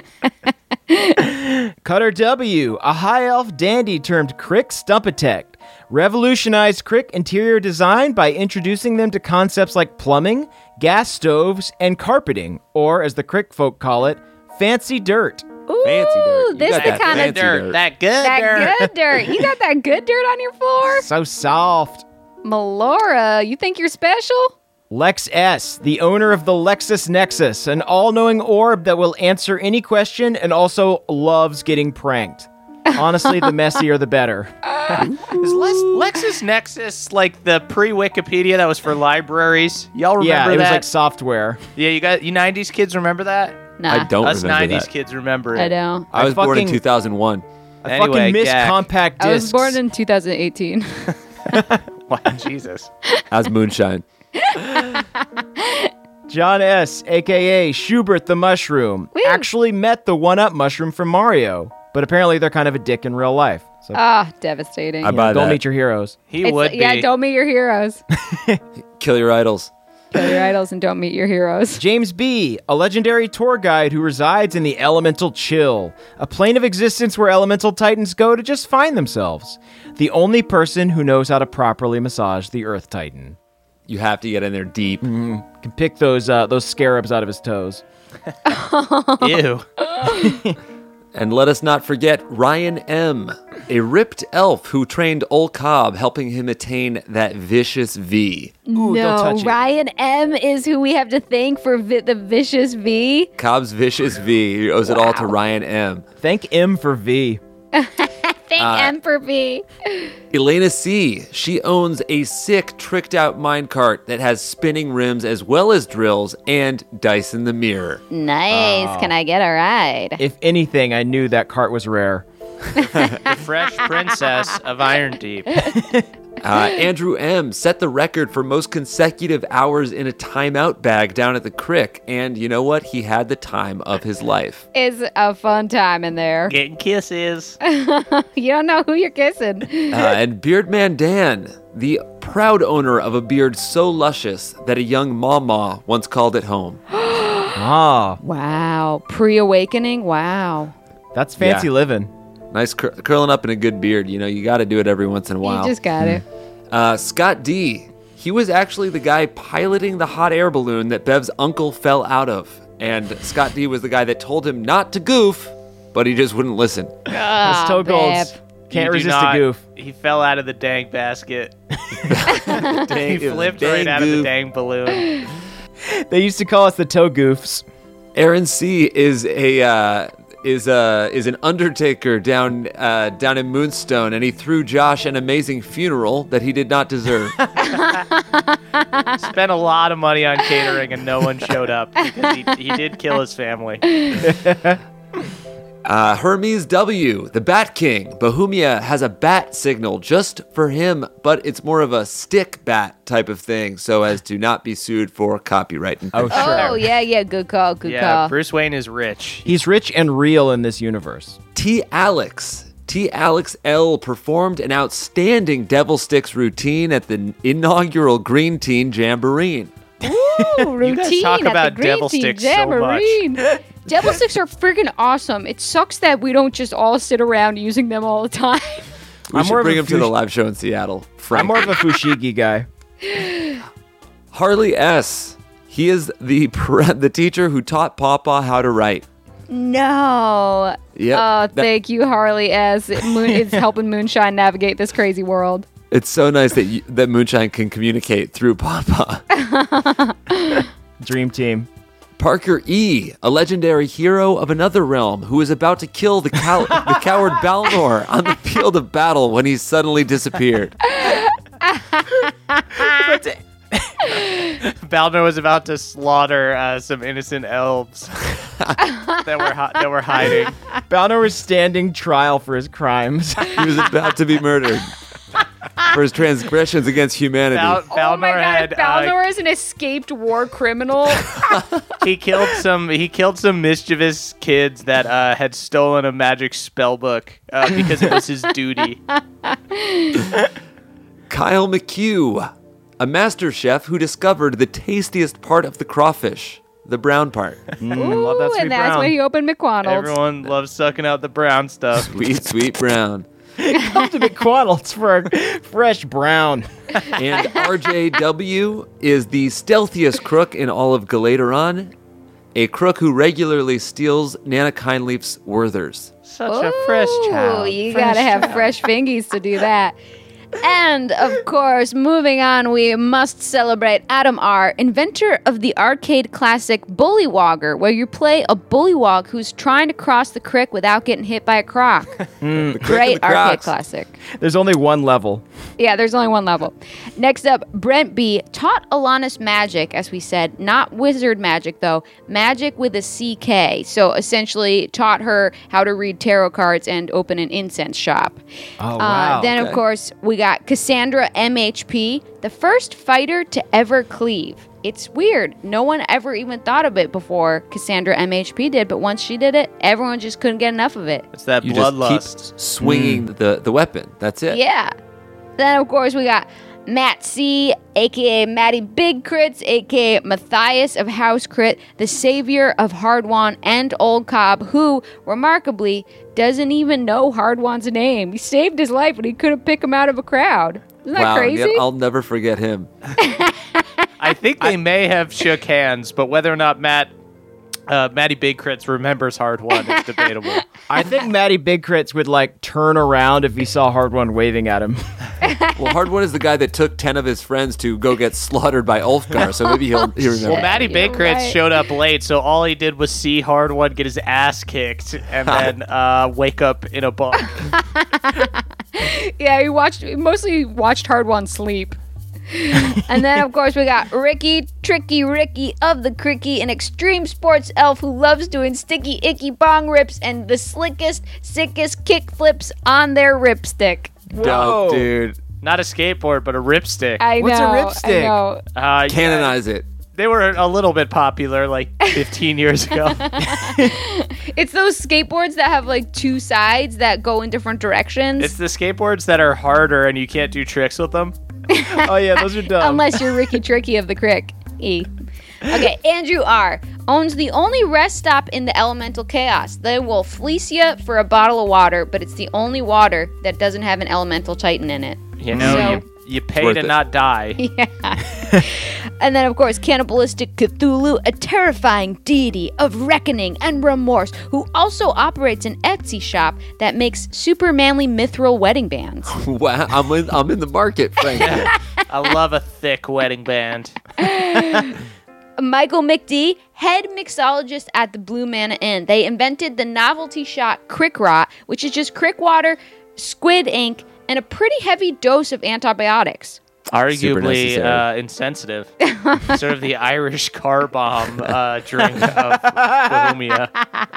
Cutter W., a high elf dandy termed Crick Stumpatect, revolutionized Crick interior design by introducing them to concepts like plumbing, gas stoves, and carpeting, or as the Crick folk call it, fancy dirt. Ooh, Fancy dirt. You this got the that kind of fancy Dirt. dirt. That good dirt. that good dirt. You got that good dirt on your floor, So soft. Melora. You think you're special? Lex S., the owner of the Lexus Nexus, an all-knowing orb that will answer any question and also loves getting pranked. Honestly, the messier the better. Is Lex- LexisNexis like the pre-Wikipedia that was for libraries? Y'all remember Yeah, it was that? like software. yeah, you got you nineties kids remember that? Nah, I don't Us remember nineties that. kids remember it. I don't. I was I born in fucking- two thousand one. I Anyway, fucking miss Gak. compact I discs. was born in two thousand eighteen. Wow, Jesus. As moonshine. John S., a k a. Schubert the Mushroom, Woo. actually met the one-up mushroom from Mario, but apparently they're kind of a dick in real life. So Ah, devastating. I you buy know, don't that. meet your heroes. He It's- would be. yeah, don't meet your heroes. Kill your idols. Kill your idols and don't meet your heroes. James B., a legendary tour guide who resides in the Elemental Chill, a plane of existence where elemental titans go to just find themselves. The only person who knows how to properly massage the Earth Titan. You have to get in there deep. Can pick those uh, those scarabs out of his toes. Ew. And let us not forget Ryan M., a ripped elf who trained Ol Cobb, helping him attain that vicious V. Ooh, no, don't touch it. Ryan M is who we have to thank for vi- the vicious V. Cobb's vicious V. He owes it all to Ryan M. Thank M for V. Thank M for V. Elena C. She owns a sick, tricked-out minecart that has spinning rims as well as drills and dice in the mirror. Nice. Can I get a ride? If anything, I knew that cart was rare. The fresh princess of Iron Deep. Uh, Andrew M. set the record for most consecutive hours in a timeout bag down at the crick, and you know what? He had the time of his life. It's a fun time in there. Getting kisses. You don't know who you're kissing. Uh, and Beardman Dan, the proud owner of a beard so luscious that a young mama once called it home. Ah, Wow. Pre-awakening. Wow. that's fancy Yeah. living. Nice cur- curling up in a good beard. You know, you got to do it every once in a while. You just got it. Uh, Scott D. He was actually the guy piloting the hot air balloon that Bev's uncle fell out of. And Scott D was the guy that told him not to goof, but he just wouldn't listen. Those Ah, toe golds Beb. can't You do resist not- a goof. He fell out of the dang basket. he It was flipped dang right out of the goof. dang balloon. They used to call us the toe goofs. Aaron C. is a uh, is a is an undertaker down uh, down in Moonstone, and he threw Josh an amazing funeral that he did not deserve. Spent a lot of money on catering and no one showed up because he, he did kill his family. Uh, Hermes W., the Bat King. Bohemia has a bat signal just for him, but it's more of a stick bat type of thing, so as to not be sued for copyright. Oh, sure. Oh, yeah, yeah. Good call. Good Yeah, call. Bruce Wayne is rich. He's rich and real in this universe. T. Alex. T. Alex L. performed an outstanding Devil Sticks routine at the inaugural Green Teen Jamboree. Ooh, routine guys talk at the about Green devil Tea sticks so much. Jamboree. Devil sticks are freaking awesome. It sucks that we don't just all sit around using them all the time. We I'm should more of bring a him to the Fush- live show in Seattle. Frank. I'm more of a Fushigi guy. Harley S. He is the pre- the teacher who taught Pawpaw how to write. No. Yep. Oh, That- thank you, Harley S. Moon, it's helping Moonshine navigate this crazy world. It's so nice that you, that Moonshine can communicate through Pawpaw. Dream team. Parker E., a legendary hero of another realm who is about to kill the, cow- the coward Balnor on the field of battle when he suddenly disappeared. Balnor was about to slaughter uh, some innocent elves that were hi- that were hiding. Balnor was standing trial for his crimes. He was about to be murdered for his transgressions against humanity. Bal- Balnor oh my God, had uh, Balnor is an escaped war criminal. he killed some he killed some mischievous kids that uh, had stolen a magic spell book uh, because it was his duty. Kyle McHugh, a master chef who discovered the tastiest part of the crawfish, the brown part. Mm, love that Ooh, sweet and that's brown. why he opened McDonald's. Everyone loves sucking out the brown stuff. Sweet, sweet brown. Come to McDonald's for a fresh brown. And R J W is the stealthiest crook in all of Galateron, a crook who regularly steals Nana Kindleaf's Werthers. Such a fresh Ooh, child. You Fresh gotta have child. fresh fingies to do that. And of course, moving on, we must celebrate Adam R., inventor of the arcade classic Bullywogger, where you play a bullywog who's trying to cross the creek without getting hit by a croc. The Crick Great and the arcade Crocs. classic. There's only one level. Yeah, there's only one level. Next up, Brent B. taught Alanis magic, as we said. Not wizard magic, though. Magic with a C K. So essentially taught her how to read tarot cards and open an incense shop. Oh, Uh, wow. then, okay. of course, we got Cassandra M H P, the first fighter to ever cleave. It's weird. No one ever even thought of it before Cassandra M H P did, but once she did it, everyone just couldn't get enough of it. It's that You just bloodlust. keep swinging the, the weapon. That's it. Yeah. Then, of course, we got Matt C, a k a. Matty Big Crits, a k a. Matthias of House Crit, the savior of Hardwan and Old Cobb, who, remarkably, doesn't even know Hardwan's name. He saved his life when he couldn't pick him out of a crowd. Isn't that Wow, crazy? yeah, I'll never forget him. I think they may have shook hands, but whether or not Matt, uh, Matty Big Crits remembers Hard One is debatable. I think Matty Big Crits would like turn around if he saw Hard One waving at him. Well, Hard One is the guy that took ten of his friends to go get slaughtered by Ulfgar, so maybe he'll he remember. Well, Matty You're Big Crits right. showed up late, so all he did was see Hard One get his ass kicked and then uh, wake up in a bunk. Yeah, he watched mostly watched Hard One sleep. And then, of course, we got Ricky, Tricky Ricky of the Cricky, an extreme sports elf who loves doing sticky, icky bong rips and the slickest, sickest kick flips on their ripstick. Dope, Dude, not a skateboard, but a ripstick. I What's a know. ripstick? I know. Uh, yeah, Canonize it. they were a little bit popular like fifteen years ago. It's those skateboards that have like two sides that go in different directions. It's the skateboards that are harder and you can't do tricks with them. Oh yeah, those are dumb. Unless you're Ricky Tricky of the Crick. E. Okay, Andrew R. owns the only rest stop in the Elemental Chaos. They will fleece you for a bottle of water, but it's the only water that doesn't have an Elemental Titan in it. You know, So- you, you pay worth to it. not die. Yeah. And then, of course, Cannibalistic Cthulhu, a terrifying deity of reckoning and remorse, who also operates an Etsy shop that makes super manly mithril wedding bands. Wow, I'm in, I'm in the market, Frank. I love a thick wedding band. Michael McD, head mixologist at the Blue Manna Inn. They invented the novelty shot Crick Rot, which is just crick water, squid ink, and a pretty heavy dose of antibiotics. Arguably necessary. uh, insensitive. Sort of the Irish car bomb uh, drink of Bohemia.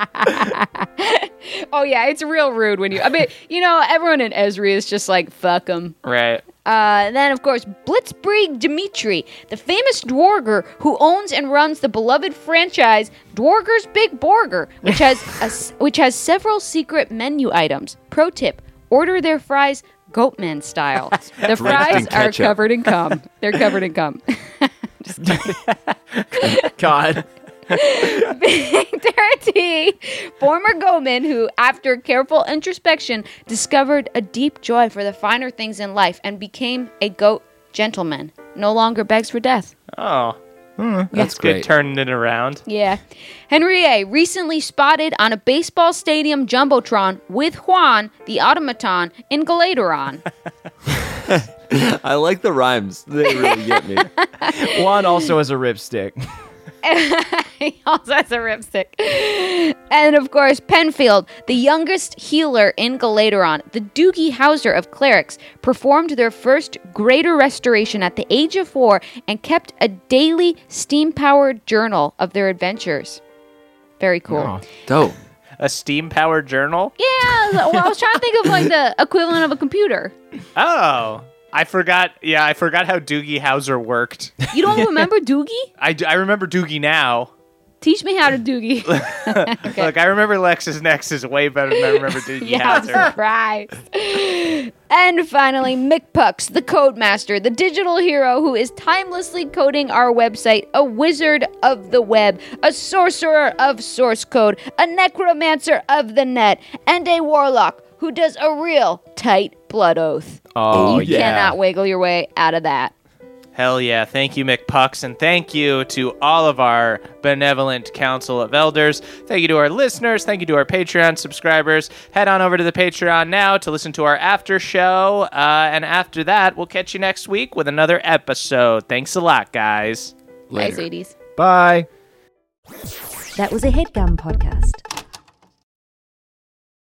Oh, yeah, it's real rude when you... I mean, you know, everyone in Esri is just like, fuck them. Right. Uh, then, of course, Blitzkrieg Dimitri, the famous Dwarger who owns and runs the beloved franchise Dwarger's Big Burger, which has a s which has several secret menu items. Pro tip: order their fries Goatman style. The Drenched in fries are ketchup. covered in cum. They're covered in cum. God. thirty, former Goatman who, after careful introspection, discovered a deep joy for the finer things in life and became a goat gentleman. No longer begs for death. Oh, That's good great. turning it around. Yeah. Henry A. recently spotted on a baseball stadium jumbotron with Juan, the automaton, in Galateron. I like the rhymes. They really get me. Juan also has a ripstick. He also has a ripstick. And of course, Penfield, the youngest healer in Galateron, the Doogie Howser of clerics, performed their first greater restoration at the age of four and kept a daily steam-powered journal of their adventures. Very cool. Oh. Dope. A steam-powered journal? Yeah, well, I was trying to think of like the equivalent of a computer. Oh, I forgot. Yeah, I forgot how Doogie Howser worked. You don't remember Doogie? I, I remember Doogie now. Teach me how to Doogie. Okay. Look, I remember LexisNexis way better than I remember Doogie Yeah, I'm Howser. surprised. And finally, McPucks, the Codemaster, the digital hero who is timelessly coding our website, a wizard of the web, a sorcerer of source code, a necromancer of the net, and a warlock who does a real tight blood oath. Oh, you yeah. cannot wiggle your way out of that. Hell yeah. Thank you, McPucks, and thank you to all of our benevolent council of elders. Thank you to our listeners. Thank you to our Patreon subscribers. Head on over to the Patreon now to listen to our after show. Uh, and after that, we'll catch you next week with another episode. Thanks a lot, guys. Nice eighties. Bye. That was a HeadGum podcast.